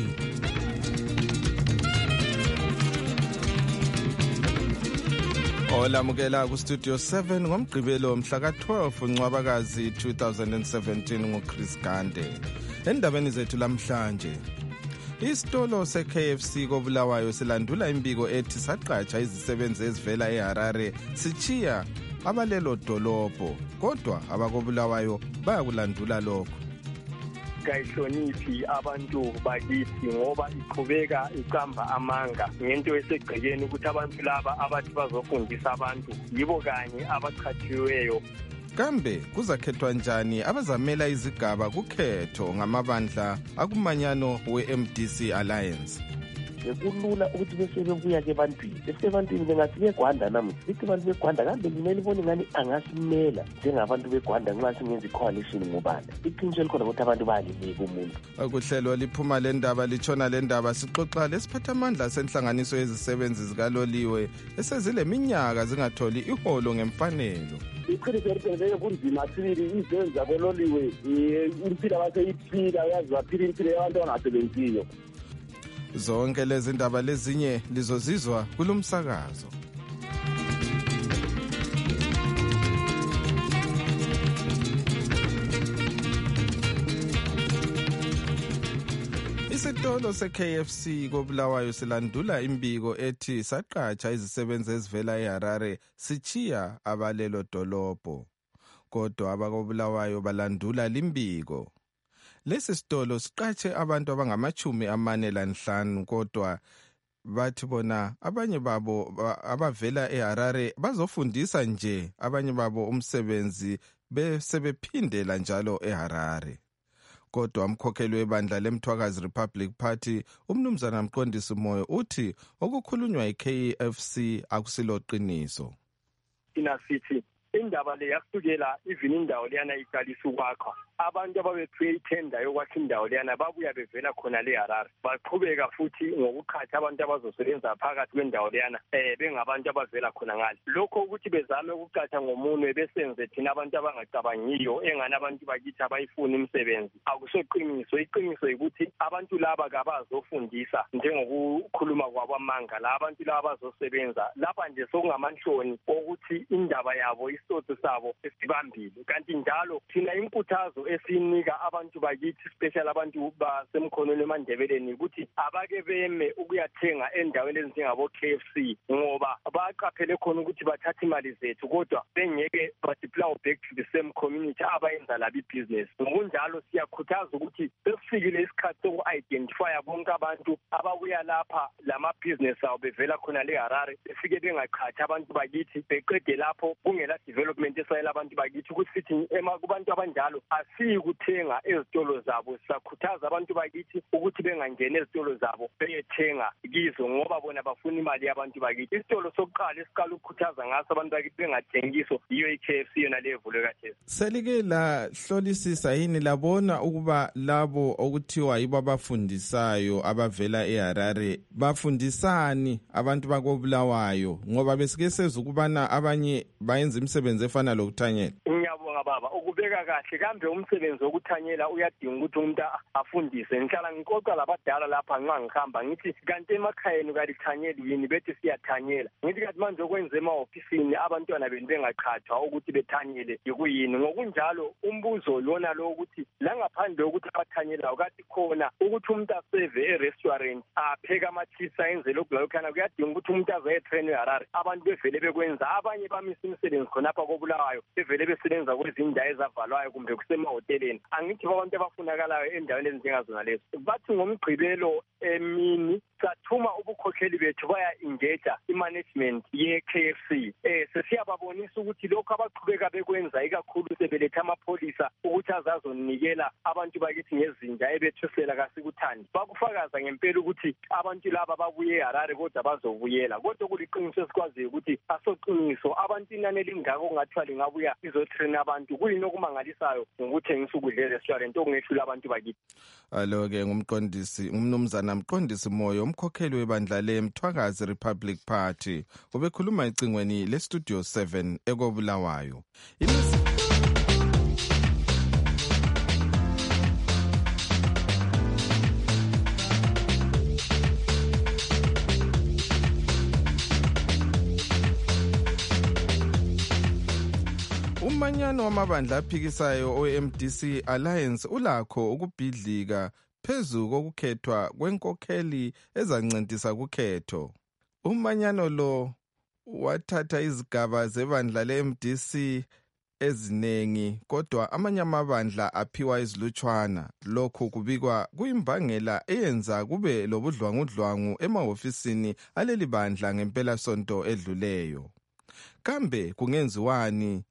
Olamukela ku-Studio 7 ngomgqibelo mhla ka-12 Ncwabakazi 2017 nguChris Gande. Endabeni zethu lamhlanje, isitolo se-KFC koBulawayo silandula imbiko ethi saqatsha izisebenzi ezivela eHarare sichiya abalelo dolobho, kodwa abakoBulawayo bayakulandula lokho. Kayihloniphi abantu bakithi ngoba iqhubeka iqamba amanga ngento esegcekeni ukuthi abantu laba abathi bazofundisa abantu yibo kanye abaqhatshiweyo. Kambe kuzakhethwa njani abazamela izigaba kukhetho ngamabandla akumanyano we-MDC Alliance? Kulula ukuthi bese bebuya-ke ebantwini, bese ebantwini bengathi beGwanda namuhla lithi abantu beGwanda kambe limele ibone ngani angasimela njengabantu beGwanda nxa singenza i-coalition ngobani. Iqiniso elikhona ukuthi abantu bayalilika umuntu. Kuhlelo liphuma le ndaba litshona le ndaba sixoxa lesiphathamandla senhlanganiso yezisebenzi zikaloliwe esezile minyaka zingatholi iholo ngemfanelo. Iqiniso eliqinileyo kunzima sibili izisebenzi zakololiwe impilo abaseyiphila yazi baphila impilo yabantu abangasebenziyo. Zonke lezi ndaba lezinye lizozizwa kulomsakazo. Isitolo se-KFC koBulawayo silandula imbiko ethi saqatsha izisebenzi ezivela eHarare sichiya abalelo dolobho, kodwa abakoBulawayo balandula limbiko. Lesi sitolo siqatshe abantu abangama-45 kodwa bathi bona abanye babo abavela eHarare bazofundisa nje, abanye babo umsebenzi besebephindela njalo eHarare. Kodwa umkhokheli webandla leMthwakazi Republic Party umnumzana Mqondisi Moyo uthi okukhulunywa yi-KFC akusilo qiniso. Thina sithi indaba le yasukela even indawo leyana iqalisa ukwakha. Abantu ababephiwe ithenda yokwakha indawo leyana babuya bevela khona leHarare, baqhubeka futhi ngokukhatha abantu abazosebenza phakathi kwendawo leyana bengabantu abavela khona ngale. Lokho ukuthi bezame ukuqatha ngomunwe besenze thina abantu abangacabangiyo engani abantu bakithi abayifuna imisebenzi akusoqiniso. Iqiniso ukuthi abantu laba kabazofundisa njengokukhuluma kwabamanga, la abantu laba bazosebenza lapha nje sokungamanhloni ukuthi indaba yabo isitotho sabo esibambile. Kanti njalo thina inkuthazo esinika abantu bakithi special abantu basemkhonweni eMandebeleni ukuthi abake beme ukuyathenga endaweni ezinjengabo KFC ngoba baqaphele khona ukuthi bathatha imali zethu kodwa bengeke badeploy back to the same community abayenza labo business. Ngokunjalo siyakhuthaza ukuthi sesifikile isikhathi soku-identifya bonke abantu ababuya lapha lama business abo bevela khona leHarare befike bengaqhathi abantu bakithi beqede lapho kungela development esayela abantu bakithi ukuthi sithi kubantu abanjalo asiyikuthenga ezitolo zabo. Siyakhuthaza abantu bakithi ukuthi bengangena ezitolo zabo beyethenga kizo ngoba bona bafuna imali yabantu bakithi. Isitolo sokuqala esiqala ukukhuthaza ngaso abantu bakithi bengathengiso yiyo iKFC yona levulwe kathesi. Selike la hlolisisa yini labona ukuba labo okuthiwa yibo abafundisayo abavela eHarare bafundisani abantu bakoBulawayo ngoba besike seza ukubana abanye bayenza imisebenzi efana lokuthanyela? Ngiyabonga baba ukubeka kahle. Kambe umsebenzi wokuthanyela uyadinga ukuthi umuntu afundise. Ngihlala ngixoxa labadala lapha nxa ngihamba ngithi kanti emakhayeni kalithanyeli yini? Bethi siyathanyela. Ngithi kanti manje okwenza ema-ofisini abantwana benu bengaqhathwa ukuthi bethanyele yikuyini? Ngokunjalo umbuzo lona lo ukuthi la ngaphandle ukuthi abathanyelayo kathi khona ukuthi umuntu aseve e-restaurant apheka amachips ayenze lokhu layokhana kuyadinga ukuthi umuntu azoyetrain eHarare. Abantu bevele bekwenza, abanye bamisa imisebenzi khonapha koBulawayo bevele besebenza kwezindawo ezavalwayo kumbe kusemahoteleni. Angithi abantu abafunakalayo endaweni ezinjengazona lezo. Bathi ngomgqibelo emini sathuma ubukhokheli bethu baya-engage i-management ye-KFC. Sesiyababonisa ukuthi lokhu abaqhubeka bekwenza ikakhulu sebeletha amapholisa ukuthi azazonikela abantu bakithi ngezinja ebethusela kasikuthandi. Bakufakaza ngempela ukuthi abantu laba babuye eHarare kodwa bazobuyela. Kodwa kuliqiniso esikwaziyo ukuthi asoqiniso abantu inani elingako kungathiwa lingabuya izotrain abantu abantu kuyini okumangalisayo ngokuthengisa ukudla e-restaurant okungehlula abantu bakithi. Alo-ke ngumnumzana Mqondisi Moyo, umkhokheli webandla leMthwakazi Republic Party, ubekhuluma ecingweni leStudio 7 ekobulawayo. Umanyano wamabandla aphikisayo o-MDC Alliance ulakho ukubhidlika phezu kokukhethwa kwenkokheli ezancentisa kukhetho. Umanyano lo wathatha izigaba zebandla le-MDC ezinengi, kodwa amanye amabandla aphiwa izilutshwana. Lokhu kubikwa kuyimbangela eyenza kube lobudlwangudlwangu emahofisini aleli bandla ngempela sonto edluleyo. Kambe kungenziwani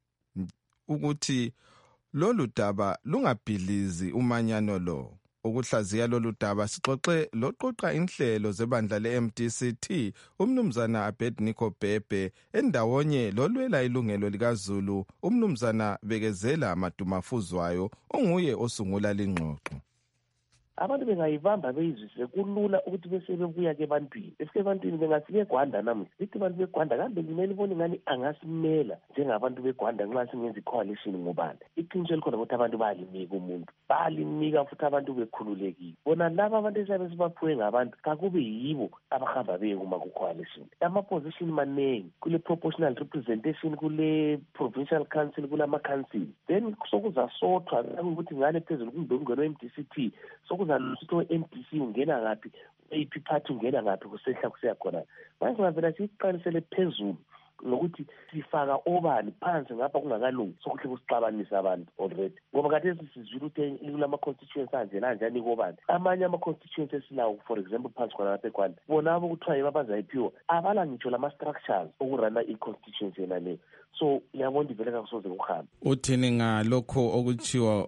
ukuthi lolu daba lungabhidlizi umanyano lo? Ukuhlaziya lolu daba sixoxe loqoqa inhlelo zebandla le-MDCT umnumzana Abednego Bhebhe endawonye lolwela ilungelo likaZulu umnumzana Bekezela Madumafuzwayo onguye osungula lengxoxo. Abantu bengayibamba beyizwisise kulula ukuthi bese bebuya-ke ebantwini. Befike ebantwini bengathi beGwanda namuhla. Lithi abantu beGwanda kambe limele ibone ngani angasimela njengabantu beGwanda nxa singenza i-coalition ngobani. Iqiniso elikhona ukuthi abantu bayalimika umuntu. Bayalimika futhi abantu bekhululekile. Bona laba abantu esiyabe sibaphiwe ngabantu kakube yibo abahamba beye kuma-coalition. Ama-position maningi kule proportional representation, kule provincial council, kulama-council. Then sokuzasothwa ukuthi ngale phezulu kumdongweni we-MDCT uzalutho we-MDC ungena ngaphi, eyiphi party ungena ngaphi, kusehla kuseya khona. Manje singavela siqalisele phezulu ngokuthi sifaka obani phansi ngapha kungakalungi sokuhle kusixabanisa abantu already. Ngoba khathesi sizwile ukuthi kulama-constituency anjani kobani. Amanye ama-constituency esilawo, for example, phansi khona lapha eGwanda, bona abo kuthiwa yibo abazayiphiwa abala ngitsho lama-structures okurana i-constituency yena leyo. So ngiyabona ivele kakusoze kuhambe. Uthini ngalokho okutshiwa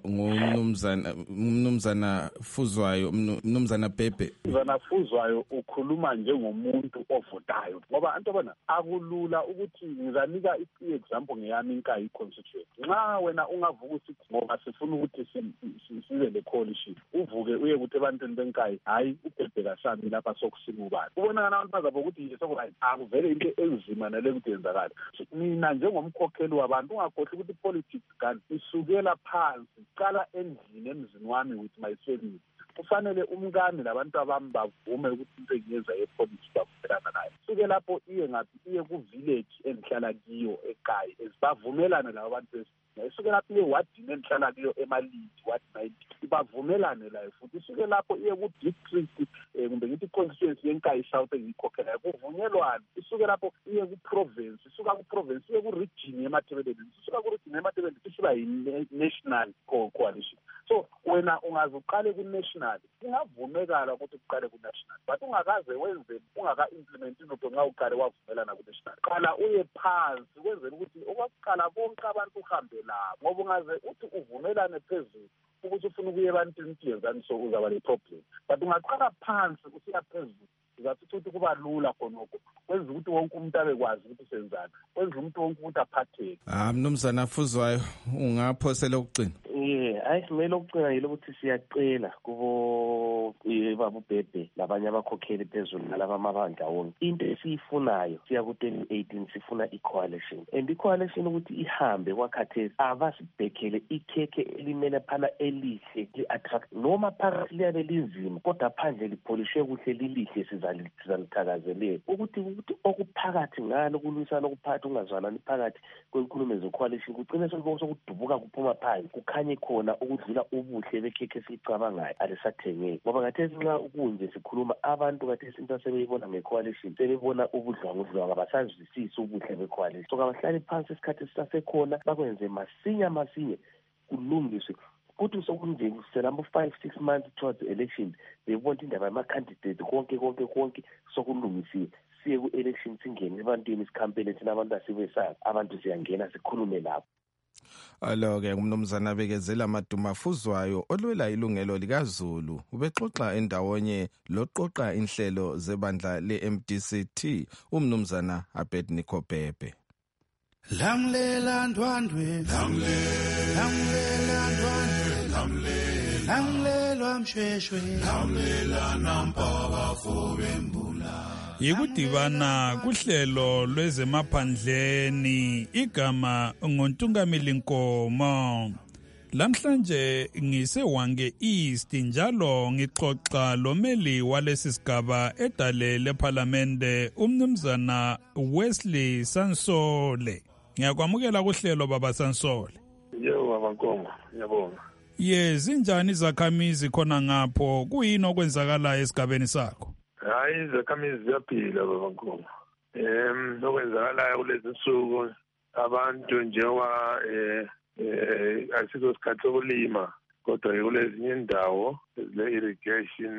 ngumnumzana Fuzwayo, umnumzana Bhebhe? Umnumzana Fuzwayo ukhuluma njengomuntu ovotayo, ngoba antobona akulula ukuthi ngizanika i-example ngeyami iNkayi constituency. Nxa wena ungavuka usithi ngoba sifuna ukuthi sibe le-coalition, uvuke uye kuthi ebantwini beNkayi, hayi uBhebhe kasami lapha sokusima ubani. Ubonakala abantu bazabe ukuthi sokuba akuvele into enzima nale ukuthi yenzakala. Mina ngomkhokheli wabantu ungakhohlwa ukuthi politics kanti isukela phansi, qala endlini emzini wami with my family. Kufanele umkami labantu abami bavume ukuthi into engiyenza yepolitics bavumelana nayo. Suke lapho iye ngaphi, iye ku-village endihlala kiyo eKayi, bavumelane labo bantu. Isuke lapho iye wadini endihlala kiyo eMalindi, ward 90, bavumelane layo futhi. Isuke lapho iye ku-district kumbe ngithi constituency yeNkayi South engiyikhokhelayo, kuvunyelwane. Isuke lapho iye ku-province, isuka ku-province iye ku-region yeMatabeleland, isuka ku-region yeMatabeleland isiba yi-national coalition. So wena ungaze uqale ku-national, kungavumekala ukuthi uqale ku-national, but ungakaze wenze, ungaka-implement into nxa uqale wavumelana ku-national. Qala uye phansi kwenzela ukuthi okwakuqala bonke abantu uhambe labo, ngoba ungaze uthi uvumelane phezulu ukuthi ufuna ukuya ebantwini ukuthi yenzani, so uzaba le-problem. But ungaqala phansi usiya phezulu, uzathi ukuthi kuba lula khonokho, kwenza ukuthi wonke umuntu abekwazi ukuthi senzani, kwenza umuntu wonke ukuthi aphatheke. Mnumzana Fuzwayo, ungaphosela ukugcina? Hayi, simele ukucina yilo ukuthi siyacela kubo baba uBhebhe labanye abakhokheli phezulu nalaba amabandla wonke. Into esiyifunayo siya ku-2018 sifuna i-coalition, and i-coalition ukuthi ihambe kwakhathesi abasibhekele ikhekhe elimele phana elihle li-attract, noma phakathi liyabe linzima kodwa phandle lipholishwe kuhle lilihle, sizalithakazelela ukuthi okuphakathi ngalo kulwisana okuphakathi ungazwanani phakathi kwenkulumo ze-coalition kugcine sokudubuka kuphuma phansi kukhanye khona ukudlula ubuhle bekhekhe esiyicabangayo alisathengeki. Ngoba khathesi nxa ukunje sikhuluma abantu khathesi into sebeyibona nge-coalition sebebona ubudlwangudlwangu, abasazwisisi ubuhle be-coalition. So kabahlale phansi isikhathi sisasekhona bakwenze masinya kulungiswe. Futhi sokunje selama 5-6 months towards the election bebona indaba yama-candidate konke sokulungisiwe, siye ku-election singene ebantwini isikhampeni thina abantu asibesayo, abantu siyangena sikhulume labo. Alo-ke ngumnumzana Bekezela Madumafuzwayo olwela ilungelo likaZulu ubexoxa endawonye loqoqa inhlelo zebandla le-MDCT umnumzana Abednego Bhebhe. Lamlela ndwandwe, lamlela ndwandwe, lamlela mshweshwe, lamlela nampaba fobembula. Yikudibana kuhlelo lwezemaphandleni igama ngoNtungamili Nkomo. Lamhlanje ngisewange East njalo ngixoxa lomeli walesi sigaba edale leParlamente umnumzana Wesley Sansole. Ngiyakwamukela kuhlelo baba Sansole. Yebo baba Nkomo, ngiyabonga. Zinjani izakhamizi khona ngapho? Kuyini okwenzakala esigabeni sakho? Hayi, izakhamizi ziyaphila baba Nkomo. Okwenzakalayo kulezi nsuku abantu njengoba asikho isikhathi sokulima kodwa kulezinye indawo ezile-irrigation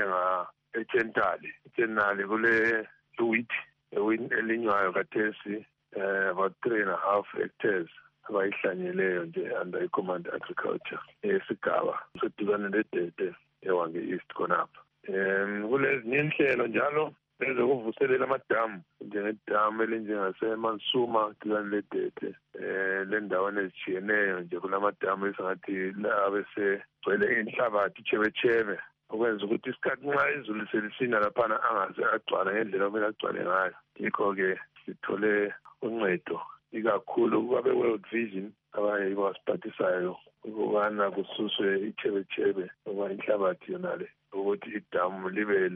ezinjenga-etentali kule wheat elinywayo kathesi about 3.5 hectares abayihlanyeleyo nje under i-command agriculture esigaba sedukane ledede ewange East khonapha. Kulezinye inhlelo njalo ezokuvuselela amadamu njengedamu elinjengasemansuma dukane ledede lendaweni ezitshiyeneyo nje kulamadamu esingathi abe segcwele inhlabathi chebechebe okwenza ukuthi isikhathi nxa izulu selisina laphana angaze agcwala ngendlela okumele agcwale ngayo. Yikho-ke sithole uncedo ikakhulu kwabe-World Vision abayibo basiphathisayo ukubana kususwe ichebechebe ngoba inhlabathi yonale ukuthi idamu libe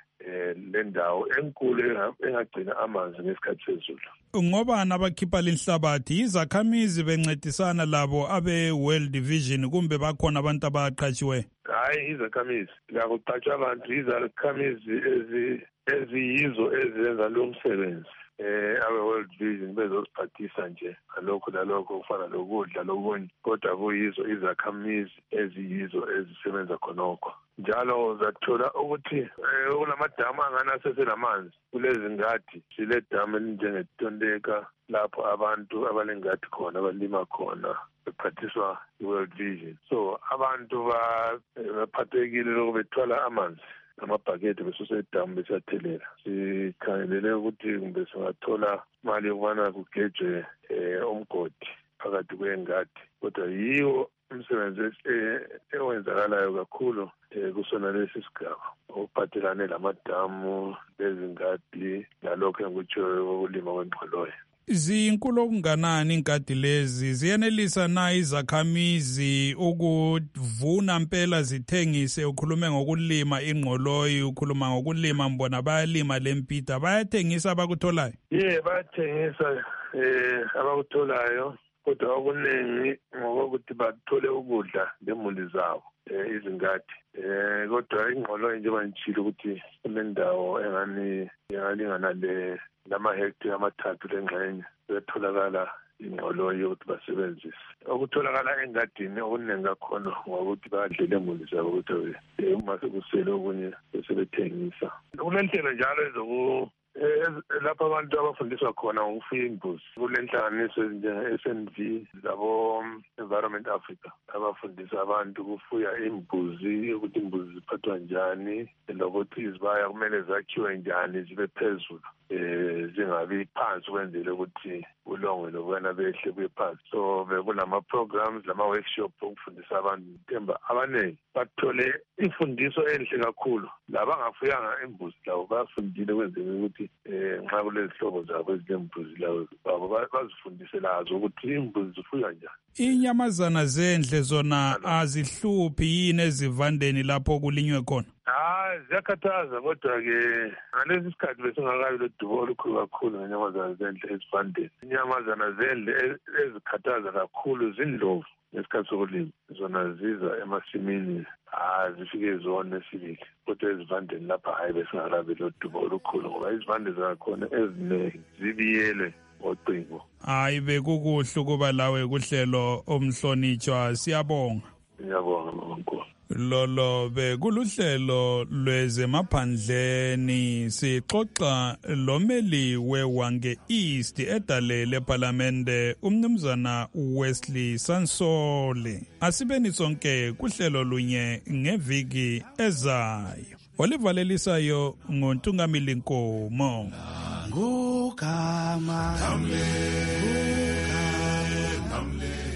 lendawo enkulu engagcina amanzi ngesikhathi sezulu. Ngobani abakhipha linhlabathi? Izakhamizi bencedisana labo abe-World Vision kumbe bakhona abantu abaqhatshiwe? Hayi, izakhamizi. Lakuqhatshwa abantu izakhamizi eziyizo ezenza lo msebenzi. Abe-World Vision bezosiphathisa nje ngalokho lalokho kufana lokudla lokunye kodwa kuyizo izakhamizi eziyizo ezisebenza khonokho. Njalo zathola ukuthi kulamadamu anganaseselamanzi kulezi ngadi siledamu elinjengetonteka lapho abantu abalengadi khona abalima khona bephathiswa i-World Vision. So abantu baphathekile lokhu bethwala amanzi amabhakede besuse edamu besathelela. Sikhangelele ukuthi kumbe singathola imali yokubana kugejwe umgodi phakathi kwengadi kodwa yiwo umsebenzi ewenzakalayo kakhulu kusona lesi sigaba okuphathelane lamadamu lezingadi lalokho engikutshoyo ukulima kwengqoloyi. Zinkulu okunganani ingadi lezi? Ziyenelisa na izakhamizi ukuvuna mpela zithengise? Ukhulume ngokulima ingqoloyi, ukhuluma ngokulima mbona bayalima lempita, bayathengisa abakutholayo? Bayathengisa abakutholayo kodwa okuningi ngokuthi bathole ukudla lemuli zabo izingadi. Kodwa ingqoloyi njengoba ngitshilo ukuthi kunendawo engani yangalingana lama-hectare 3 lengxenye betholakala ingqoloyi yokuthi basebenzise. Okutholakala engadini okuningi kakhona ngokuthi badlele imuli zabo ukuthi uma sekusele okunye besebethengisa. Kulenhlelo njalo lapho abantu abafundiswa khona ngokufuya imbuzi kulenhlanganiso ezinjenge-SNV labo-Environment Africa abafundisa abantu ukufuya imbuzi ukuthi imbuzi ziphathwa njani lokuthi izibaya kumele zakhiwe njani zibe phezulu zingabi phansi ukwenzele ukuthi ulongwe lokubana behle kuye phansi. So bekulama-programs lama-workshop okufundisa abantu themba abaningi bathole imfundiso enhle kakhulu. Labangafuyanga imbuzi labo bafundile kwenzele ukuthi nxa kulezihlobo zabo ezilembuzi labo bazifundise lazo ukuthi imbuzi zifuywa njani. Inyamazana zendle zona azihluphi yini ezivandeni lapho kulinywe khona? Ziyakhathaza kodwa-ke ngalesi sikhathi besingakabi lodubo olukhulu kakhulu ngenyamazana zendle ezivandeni. Inyamazana zendle ezikhathaza kakhulu zindlovu ngesikhathi sokulima. Zona ziza emasimini zifike zone esibili kodwa ezivandeni lapha hayi besingakabi lodubo olukhulu ngoba izivande zakhona eziningi zibiyele ngocingo. Hayi bekukuhle ukuba lawe kuhlelo omhlonitshwa, siyabonga. Ngiyabonga mama Nkulu. Lolo bekuluhlelo lwezemaphandleni sixoxa lomeli wewange East edale leParlamente umnumzana Wesley Sansole. Asibeni sonke kuhlelo lunye ngeviki ezayo. Olivalelisayo ngoNtungamili Nkomo. Ngugama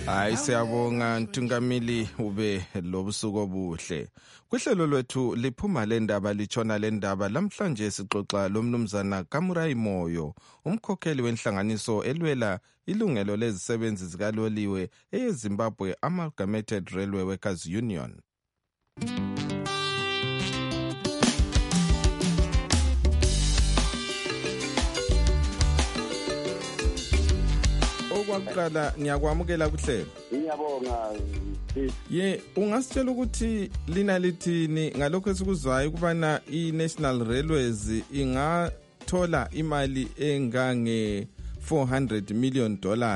Hayi siyabonga Ntungamili, ube lobusuku obuhle. Kuhlelo lwethu liphuma lendaba litshona lendaba lamhlanje sixoxa lomnumzana Kamurai Moyo, umkhokheli wenhlanganiso elwela ilungelo lezisebenzi zikaloliwe eyeZimbabwe Amalgamated Railway Workers Union. Okwaqala ngiyakwamukela kuhlelo. Ngiyabonga. Ye, ungasitshela ukuthi lina lithini ngalokho esikuzwayo ukubana i-National Railways ingathola imali engange $400 million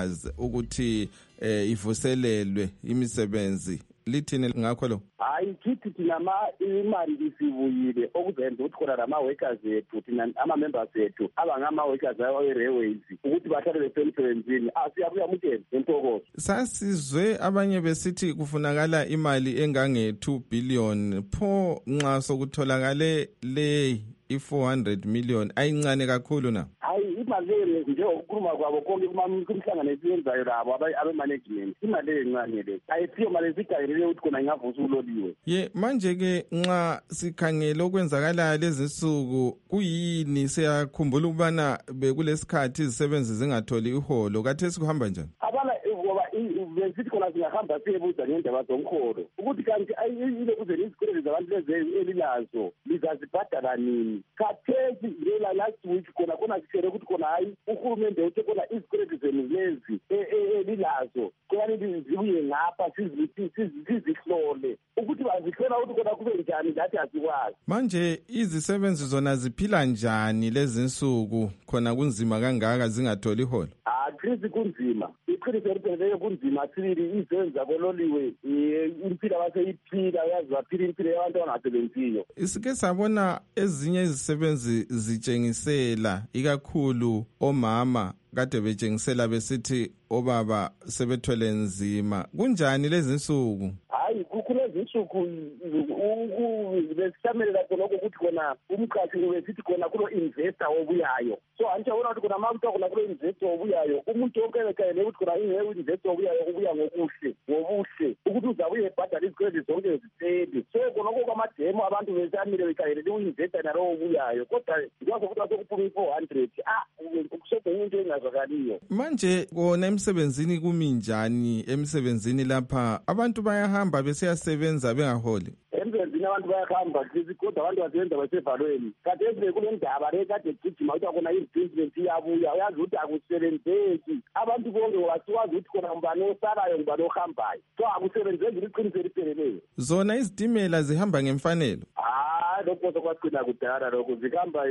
ukuthi ivuselelwe imisebenzi. Lithini ngakho lo? Hayi kithi thina imali isibuyile okuzenza ukuthi khona lama-workers ethu thina ama-members ethu abangama-workers awe-railways ukuthi bahlale besemsebenzini siyabuyamukela entokozo. Sasizwe abanye besithi kufunakala imali engange-2 billion pho nxa sokutholakale le i-400 million ayincane kakhulu na? Hayi imali leyo njengokukhuluma kwabo konke kumhlangano esiyenzayo labo abe-management imali leyo encane le ayisiyo mali esigayelele ukuthi khona ingavusa uloliwe. Ye manje-ke nxa sikhangele okwenzakalayo lezi nsuku kuyini siyakhumbula ukubana bekulesikhathi izisebenzi zingatholi iholo khathesi kuhamba njani? Besithi khona singahamba siyebuza ngendaba zomholo ukuthi kanti ilokuze izikweletu zabantu lezi elilazo lizazibhadala nini. Khathesi ngela last week khona sitshele ukuthi khona hayi uhulumende uthe khona izikweletu zenu lezi elilazo kufanele zibuye ngapha sizihlole ukuthi bazihlola ukuthi khona kube njani lathi asikwazi. Manje izisebenzi zona ziphila njani lezi nsuku khona kunzima kangaka zingatholi iholo? Krizi kunzima iqiniso elipheleleyo kunzima sibili izenzi zakololiwe impilo abaseyiphila yazi baphila impilo yabantu abangasebenziyo. Isike sabona ezinye izisebenzi zitshengisela ikakhulu omama kade betshengisela besithi obaba sebethwele nzima. Kunjani lezi nsuku? Hayi kulezi nsuku besihlamela khonokho ukuthi khona umqashi ubesithi khona kulo investor obuyayo. So anjabona ukuthi khona makuthi khona kulo investor obuyayo umuntu wonke ekayele ukuthi khona investor obuyayo ubuya ngobuhle ukuthi uzabuye ebhadala izikweletu zonke zisele. So khonokho kwamademo abantu besamile bekayele u-investor nalowo obuyayo kodwa njengoba ukuthi asekuphuma i-400 kushoda into engazakaliyo. Manje kona emsebenzini kumi njani? Emsebenzini lapha abantu bayahamba besiyasebenza bengaholi? Emsebenzini abantu bayahamba kodwa abantu basebenza basevalweni. Kade esibe kule ndaba le kade kugijima ukuthi khona i-business iyabuya uyazi ukuthi akusebenzeki abantu bonke wasikwazi ukuthi khona ngubani osalayo ngubani ohambayo. So akusebenzeki iqiniso elipheleleyo. Zona izitimela zihamba ngemfanelo? Lokho sokwaqina kudala lokho zihamba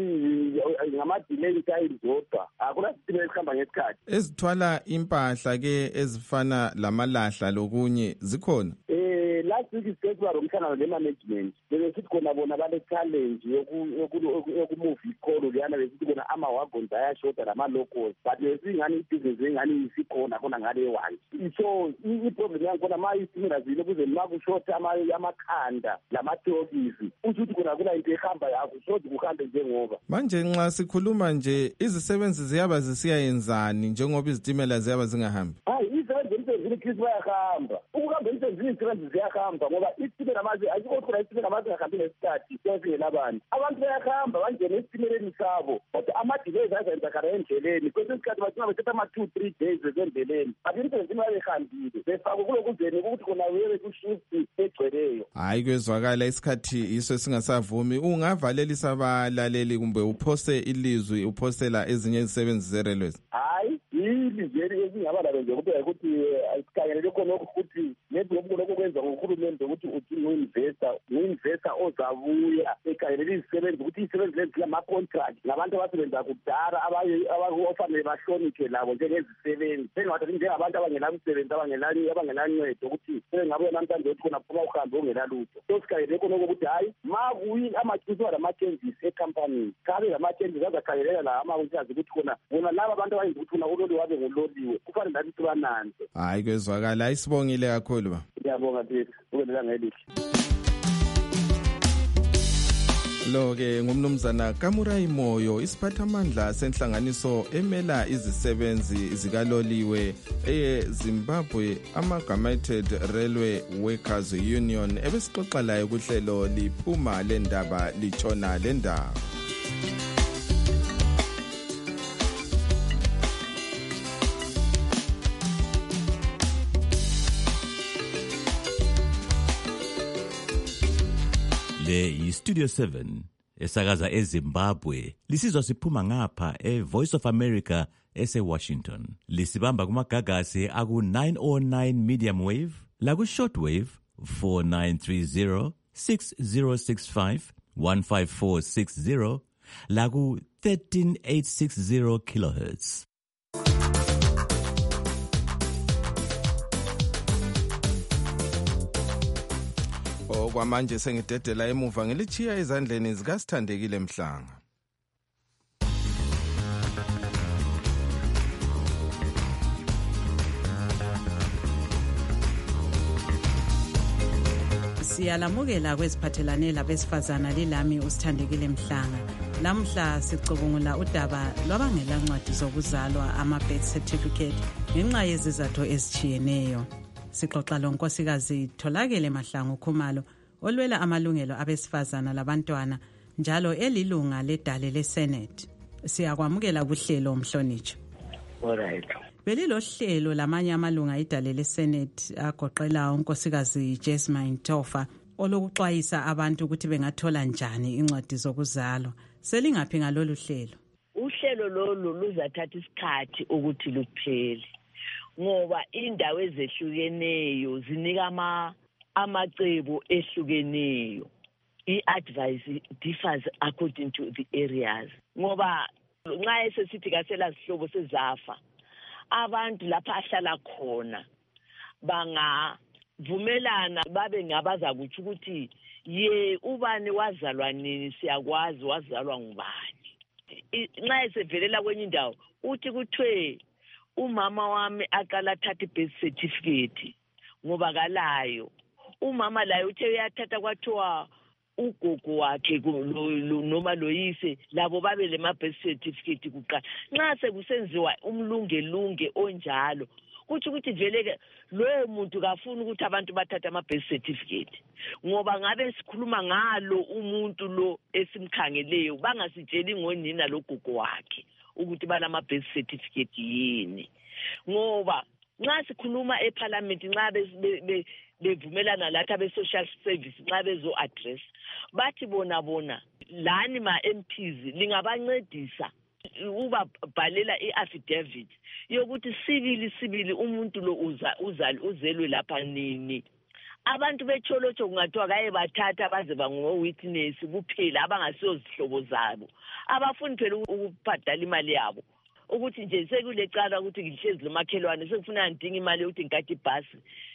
ngama-delay time zodwa akuna sitimela esihamba ngesikhathi. Ezithwala impahla ke ezifana lamalahla lokunye zikhona? Last week sisekuba lomhlangano le-management besithi khona bona bale-challenge yokumove ikolo leyana besithi khona ama-wagons ayashoda lama-locals but besingani ibhizinesi engani isikhona khona ngale-one. So iproblem yangikhona ma isitimela zile kuze ma kushotha amakhanda lamatokisi uthi ukuthi khona kula into ehambayo akushodi kuhambe njengoba. Manje nxa sikhuluma nje izisebenzi ziyaba zisiyayenzani njengoba izitimela ziyaba zingahambi? Hayi izisebenzi emsebenzini khisi bayahamba ukuhamba emsebenzini izisebenzi ziyahamba ngoba isitimela maze ayikho khona isitimela maze ngahambi ngesikhathi sesingelabantu abantu bayahamba bangene esitimeleni sabo kodwa ama-delays azenzakala endleleni kwesinye isikhathi bagcina bethetha ama-2-3 days besendleleni but emsebenzini babehambile befakwe kulokuzeni ukuthi khona uyebe ku-shift egcweleyo. Hayi kwezwakala isikhathi iso esingasavumi. Ungavalelisa abalaleli kumbe uphose ilizwi uphosela ezinye izisebenzi ze-railways? Hayi ilizwi ezingaba lalo nje kuphela ukuthi asikhangelele khonokho ukuthi nezingobuloko kwenza ngohulumende ukuthi uthi ngu-investor ozabuya ekhangelele izisebenzi ukuthi izisebenzi lezi zilama-contract ngabantu abasebenza kudala abafanele bahloniphe labo njengezisebenzi sengathathi njengabantu abangelamsebenzi abangelancedo ukuthi sebengabuya namhlanje ukuthi khona phuma uhambe ongelalutho. So sikhangelele khonokho ukuthi hayi ma kuyiwa lama-changes ekampanini kabe lama-changes azakhangelela la ama-workers ukuthi khona bona laba abantu abayenza ukuthi khona uloliwe wabe nguloliwe kufanele lathi sibananze. Hayi kwezwakala ayisibongile kakhulu ba. Ngiyabonga Peter ube nelanga elihle. Lo-ke ngumnumzana Kamurai Moyo, isiphathamandla senhlanganiso emela izisebenzi zikaloliwe eZimbabwe Amalgamated Railway Workers Union ebesixoxa layo kuhlelo liphuma lendaba litshona lendaba. Le yi-Studio 7 esakaza eZimbabwe lisizwa siphuma ngapha eVoice of America ese-Washington. Lisibamba kumagagasi aku-909 medium wave laku-short wave 4930 6065 15460 laku-13860 kilohertz. Okwamanje sengidedela emuva ngilichiya ezandleni zikaSithandekile Mhlanga. Siyalamukela kweziphathelane labesifazana lilami uSithandekile Mhlanga. Lamhla sicubungula udaba lwabangela ncwadi zokuzalwa ama-birth certificate ngenxa yezizathu ezitshiyeneyo. Sixoxa lonkosikazi Tholakele Mahlangu Khumalo olwela amalungelo abesifazana labantwana njalo elilunga ledale leSenate. Siyakwamukela kuhlelo Mhlonitsho. Alright. Belilohlelo lamanye amalunga idale leSenate agoqela unkosikazi Jasmine Tofa olokuxwayisa abantu ukuthi bengathola njani incwadi zokuzalwa. Selingaphi ngalolu hlelo? Uhlelo lolu luzathatha isikhathi ukuthi luphele. Ngoba indawo ezehlukeneyo zinika amacebo ehlukeneyo. I-advice differs according to the areas. Ngoba nxa esesithi kasela sihlobo sezafa, abantu lapha ahlala khona bangavumelana babe ngabaza kuthi ukuthi ye ubani wazalwa nini, siyakwazi wazalwa ngubani. Nxa esevelela kwenye indawo uthi kuthiwe umama wami aqala thatha birth certificate ngoba kalayo. Umama layo uthe uyathatha kwathiwa ugogo wakhe noma loyise labo babe le birth certificate kuqala. Nxa sekusenziwa umlungelunge onjalo kuthi ukuthi vele lowo muntu kafuni ukuthi abantu bathathe ama-birth certificate ngoba ngabe sikhuluma ngalo umuntu lo esimkhangeleyo bangasitsheli ngonina logogo wakhe ukuthi banama-birth certificate yini. Ngoba nxa sikhuluma eParliament nxa bevumelana lathi abe-social service nxa bezo-address bathi bona lani ma-MPs lingabancedisa ubabhalela i-affidavit yokuthi sibili umuntu lo uzelwe lapha nini. Abantu becholotsho kungathiwa kaye bathatha baze bango-witness kuphela abangasiyo zihlobo zabo. Abafuni phela ukubhadala imali yabo. Ukuthi nje sekulecala ukuthi ngihlezi lomakhelwane sekufuna ngidinga imali ukuthi ngikade ibhasi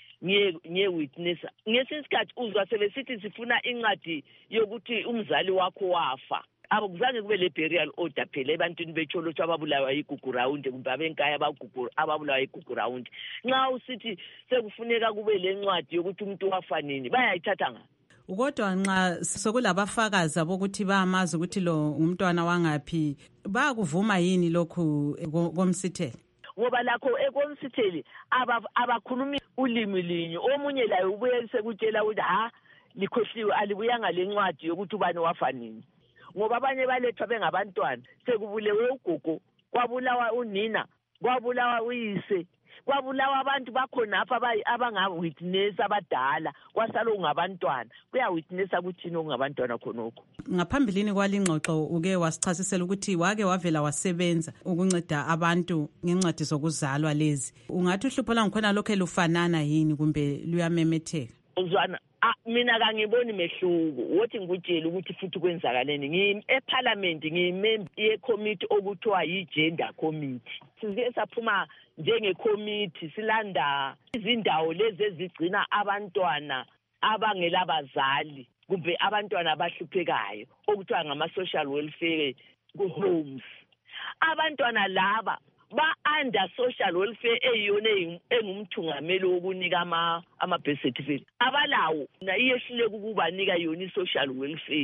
ngiye witness. Ngesinye isikhathi uzwa sebesithi sifuna incwadi yokuthi umzali wakho wafa. Akuzange kube le burial order phela ebantwini becholotsho ababulawa igugu round kumbe abenkaya ababulawa igugu round. Nxa usithi sekufuneka kube le ncwadi yokuthi umuntu wafa nini bayayithatha ngaphi? Kodwa nxa sokulabafakazi bokuthi bayamazi ukuthi lo umntwana wangaphi bayakuvuma yini lokhu komsitheli? Ngoba lakho ekomsitheli abakhulumi ulimi linye. Omunye layo ubuye sekutshela ukuthi likhohliwe alibuyanga le ncwadi yokuthi ubani wafa nini. Ngoba abanye balethwa bengabantwana sekubulewe ugogo, kwabulawa unina, kwabulawa uyise, kwabulawa abantu bakhona apha abanga-witness abadala kwasalo ungabantwana. Kuya-witnessa kuthini okungabantwana khonokho? Ngaphambilini kwalingxoxo uke wasichasisela ukuthi wake wavela wasebenza ukunceda abantu ngencwadi zokuzalwa lezi. Ungathi uhlupho langikhona lokho lufanana yini kumbe luyamemetheka? Uzwana mina kangiboni mehluko. Wothi ngikutshela ukuthi futhi kwenzakaleni. eParliament ngiyimember ye-committee okuthiwa yi-gender committee. Sike saphuma njengecommittee silanda izindawo lezi ezigcina abantwana abangela bazali kumbe abantwana abahluphekayo okuthiwa ngama-social welfare homes. Abantwana laba ba-under social welfare eyiyona engumthungameli wokunika ama-birth certificate. Abalawo iyehluleka ukubanika yona i-social welfare.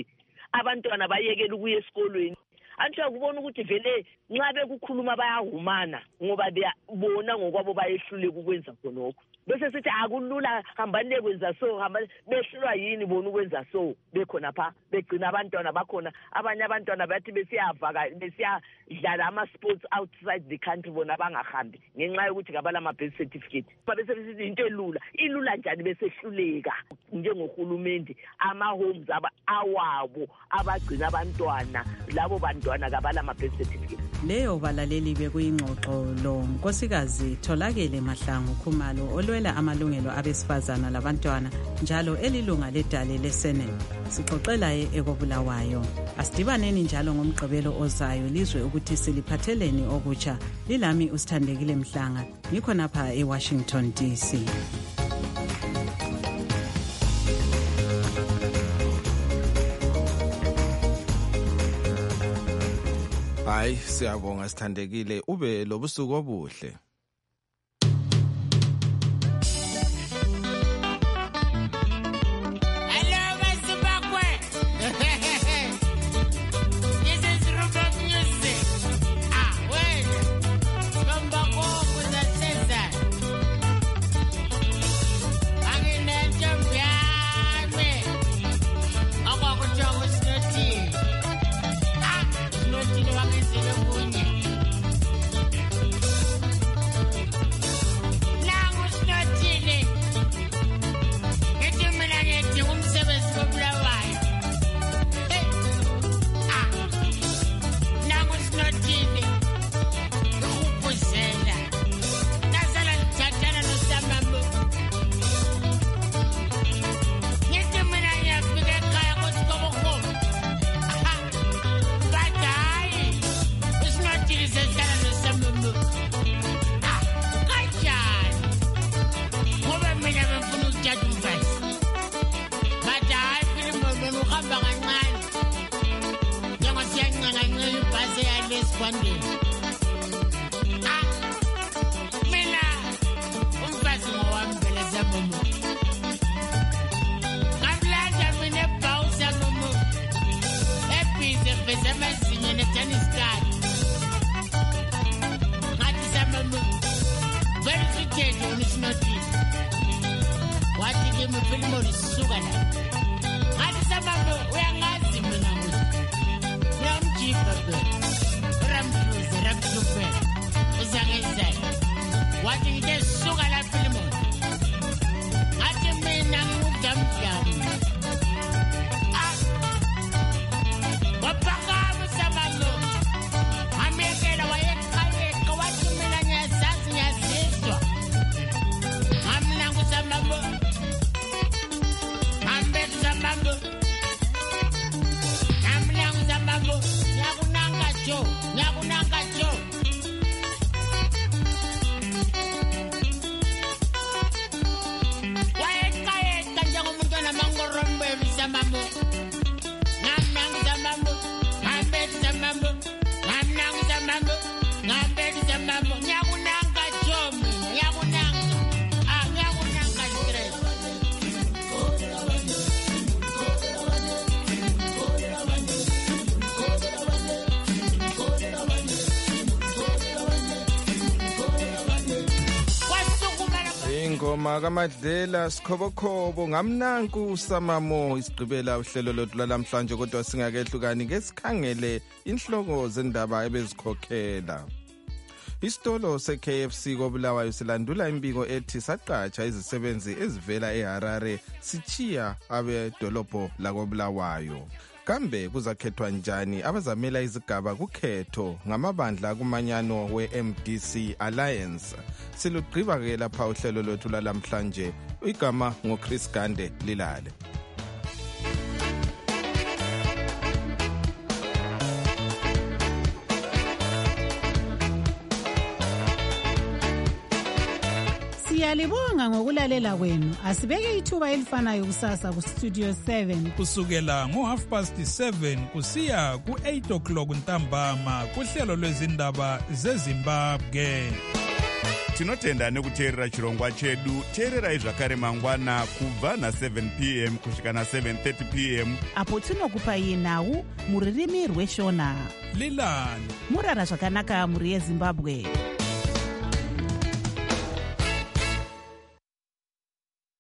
abantwana bayekela ukuya esikolweni. Antsho kubona ukuthi vele nxa bekukhuluma bayahumana ngoba bona ngokwabo bayehluleka ukwenza khonokho. Bese sithi akulula hambani lekwenza so hambani behlulwa yini bona ukwenza so bekhona pha begcina abantwana bakhona abanye abantwana bathi besiyadlala ama-sports outside the country bona bangahambi ngenxa yokuthi ngabala ama-birth certificate. Bese sithi into ilula njani besehluleka njengohulumende ama-homes awabo abagcina abantwana labo bantwana kabala ama-birth certificate. Leyo balaleli bekuyingxoxo lo Nkosikazi Tholakele Mahlangu Khumalo olwela amalungelo abesifazana labantwana njalo elilunga ledale leSenate. Sixoxela ekobulawayo. Asidibaneni njalo ngomgqibelo ozayo lizwe ukuthi siliphatheleni okutsha. Lilami uSithandekile Mhlanga ngikho napha eWashington DC. Hayi siyabonga Sithandekile ube lobusuku obuhle. Ingoma kaMadlela Sikhobokhobo ngamnanku Samamo isigqibela uhlelo lothu lamhlanje kodwa singakehlukani ngesikhangele inhloko zendaba ebezikhokhela. Isitolo se-KFC koBulawayo silandula imbiko ethi saqatsha izisebenzi ezivela eHarare sichiya abedolobho lakoBulawayo. Kambe kuzakhethwa njani abazamela izigaba kukhetho ngamabandla kumanyano we-MDC Alliance? Silugqiba ke lapha uhlelo lwethu lamhlanje. Igama ngoChris Gande Lilale. Siyalibonga ngokulalela kwenu. Asibeke ithuba elifanayo kusasa ku Studio 7 kusukela ngo7:30 kusiya ku8 o'clock ntambama kuhlelo lwezindaba zeZimbabwe. tinotenda nekuteerera chirongwa chedu. Teererai zvakare mangwana kubva na7 p.m. kusvika na7:30 p.m. apo tinokupai nhau muririmi rweshona. Lilani murara zvakanaka muri yeZimbabwe.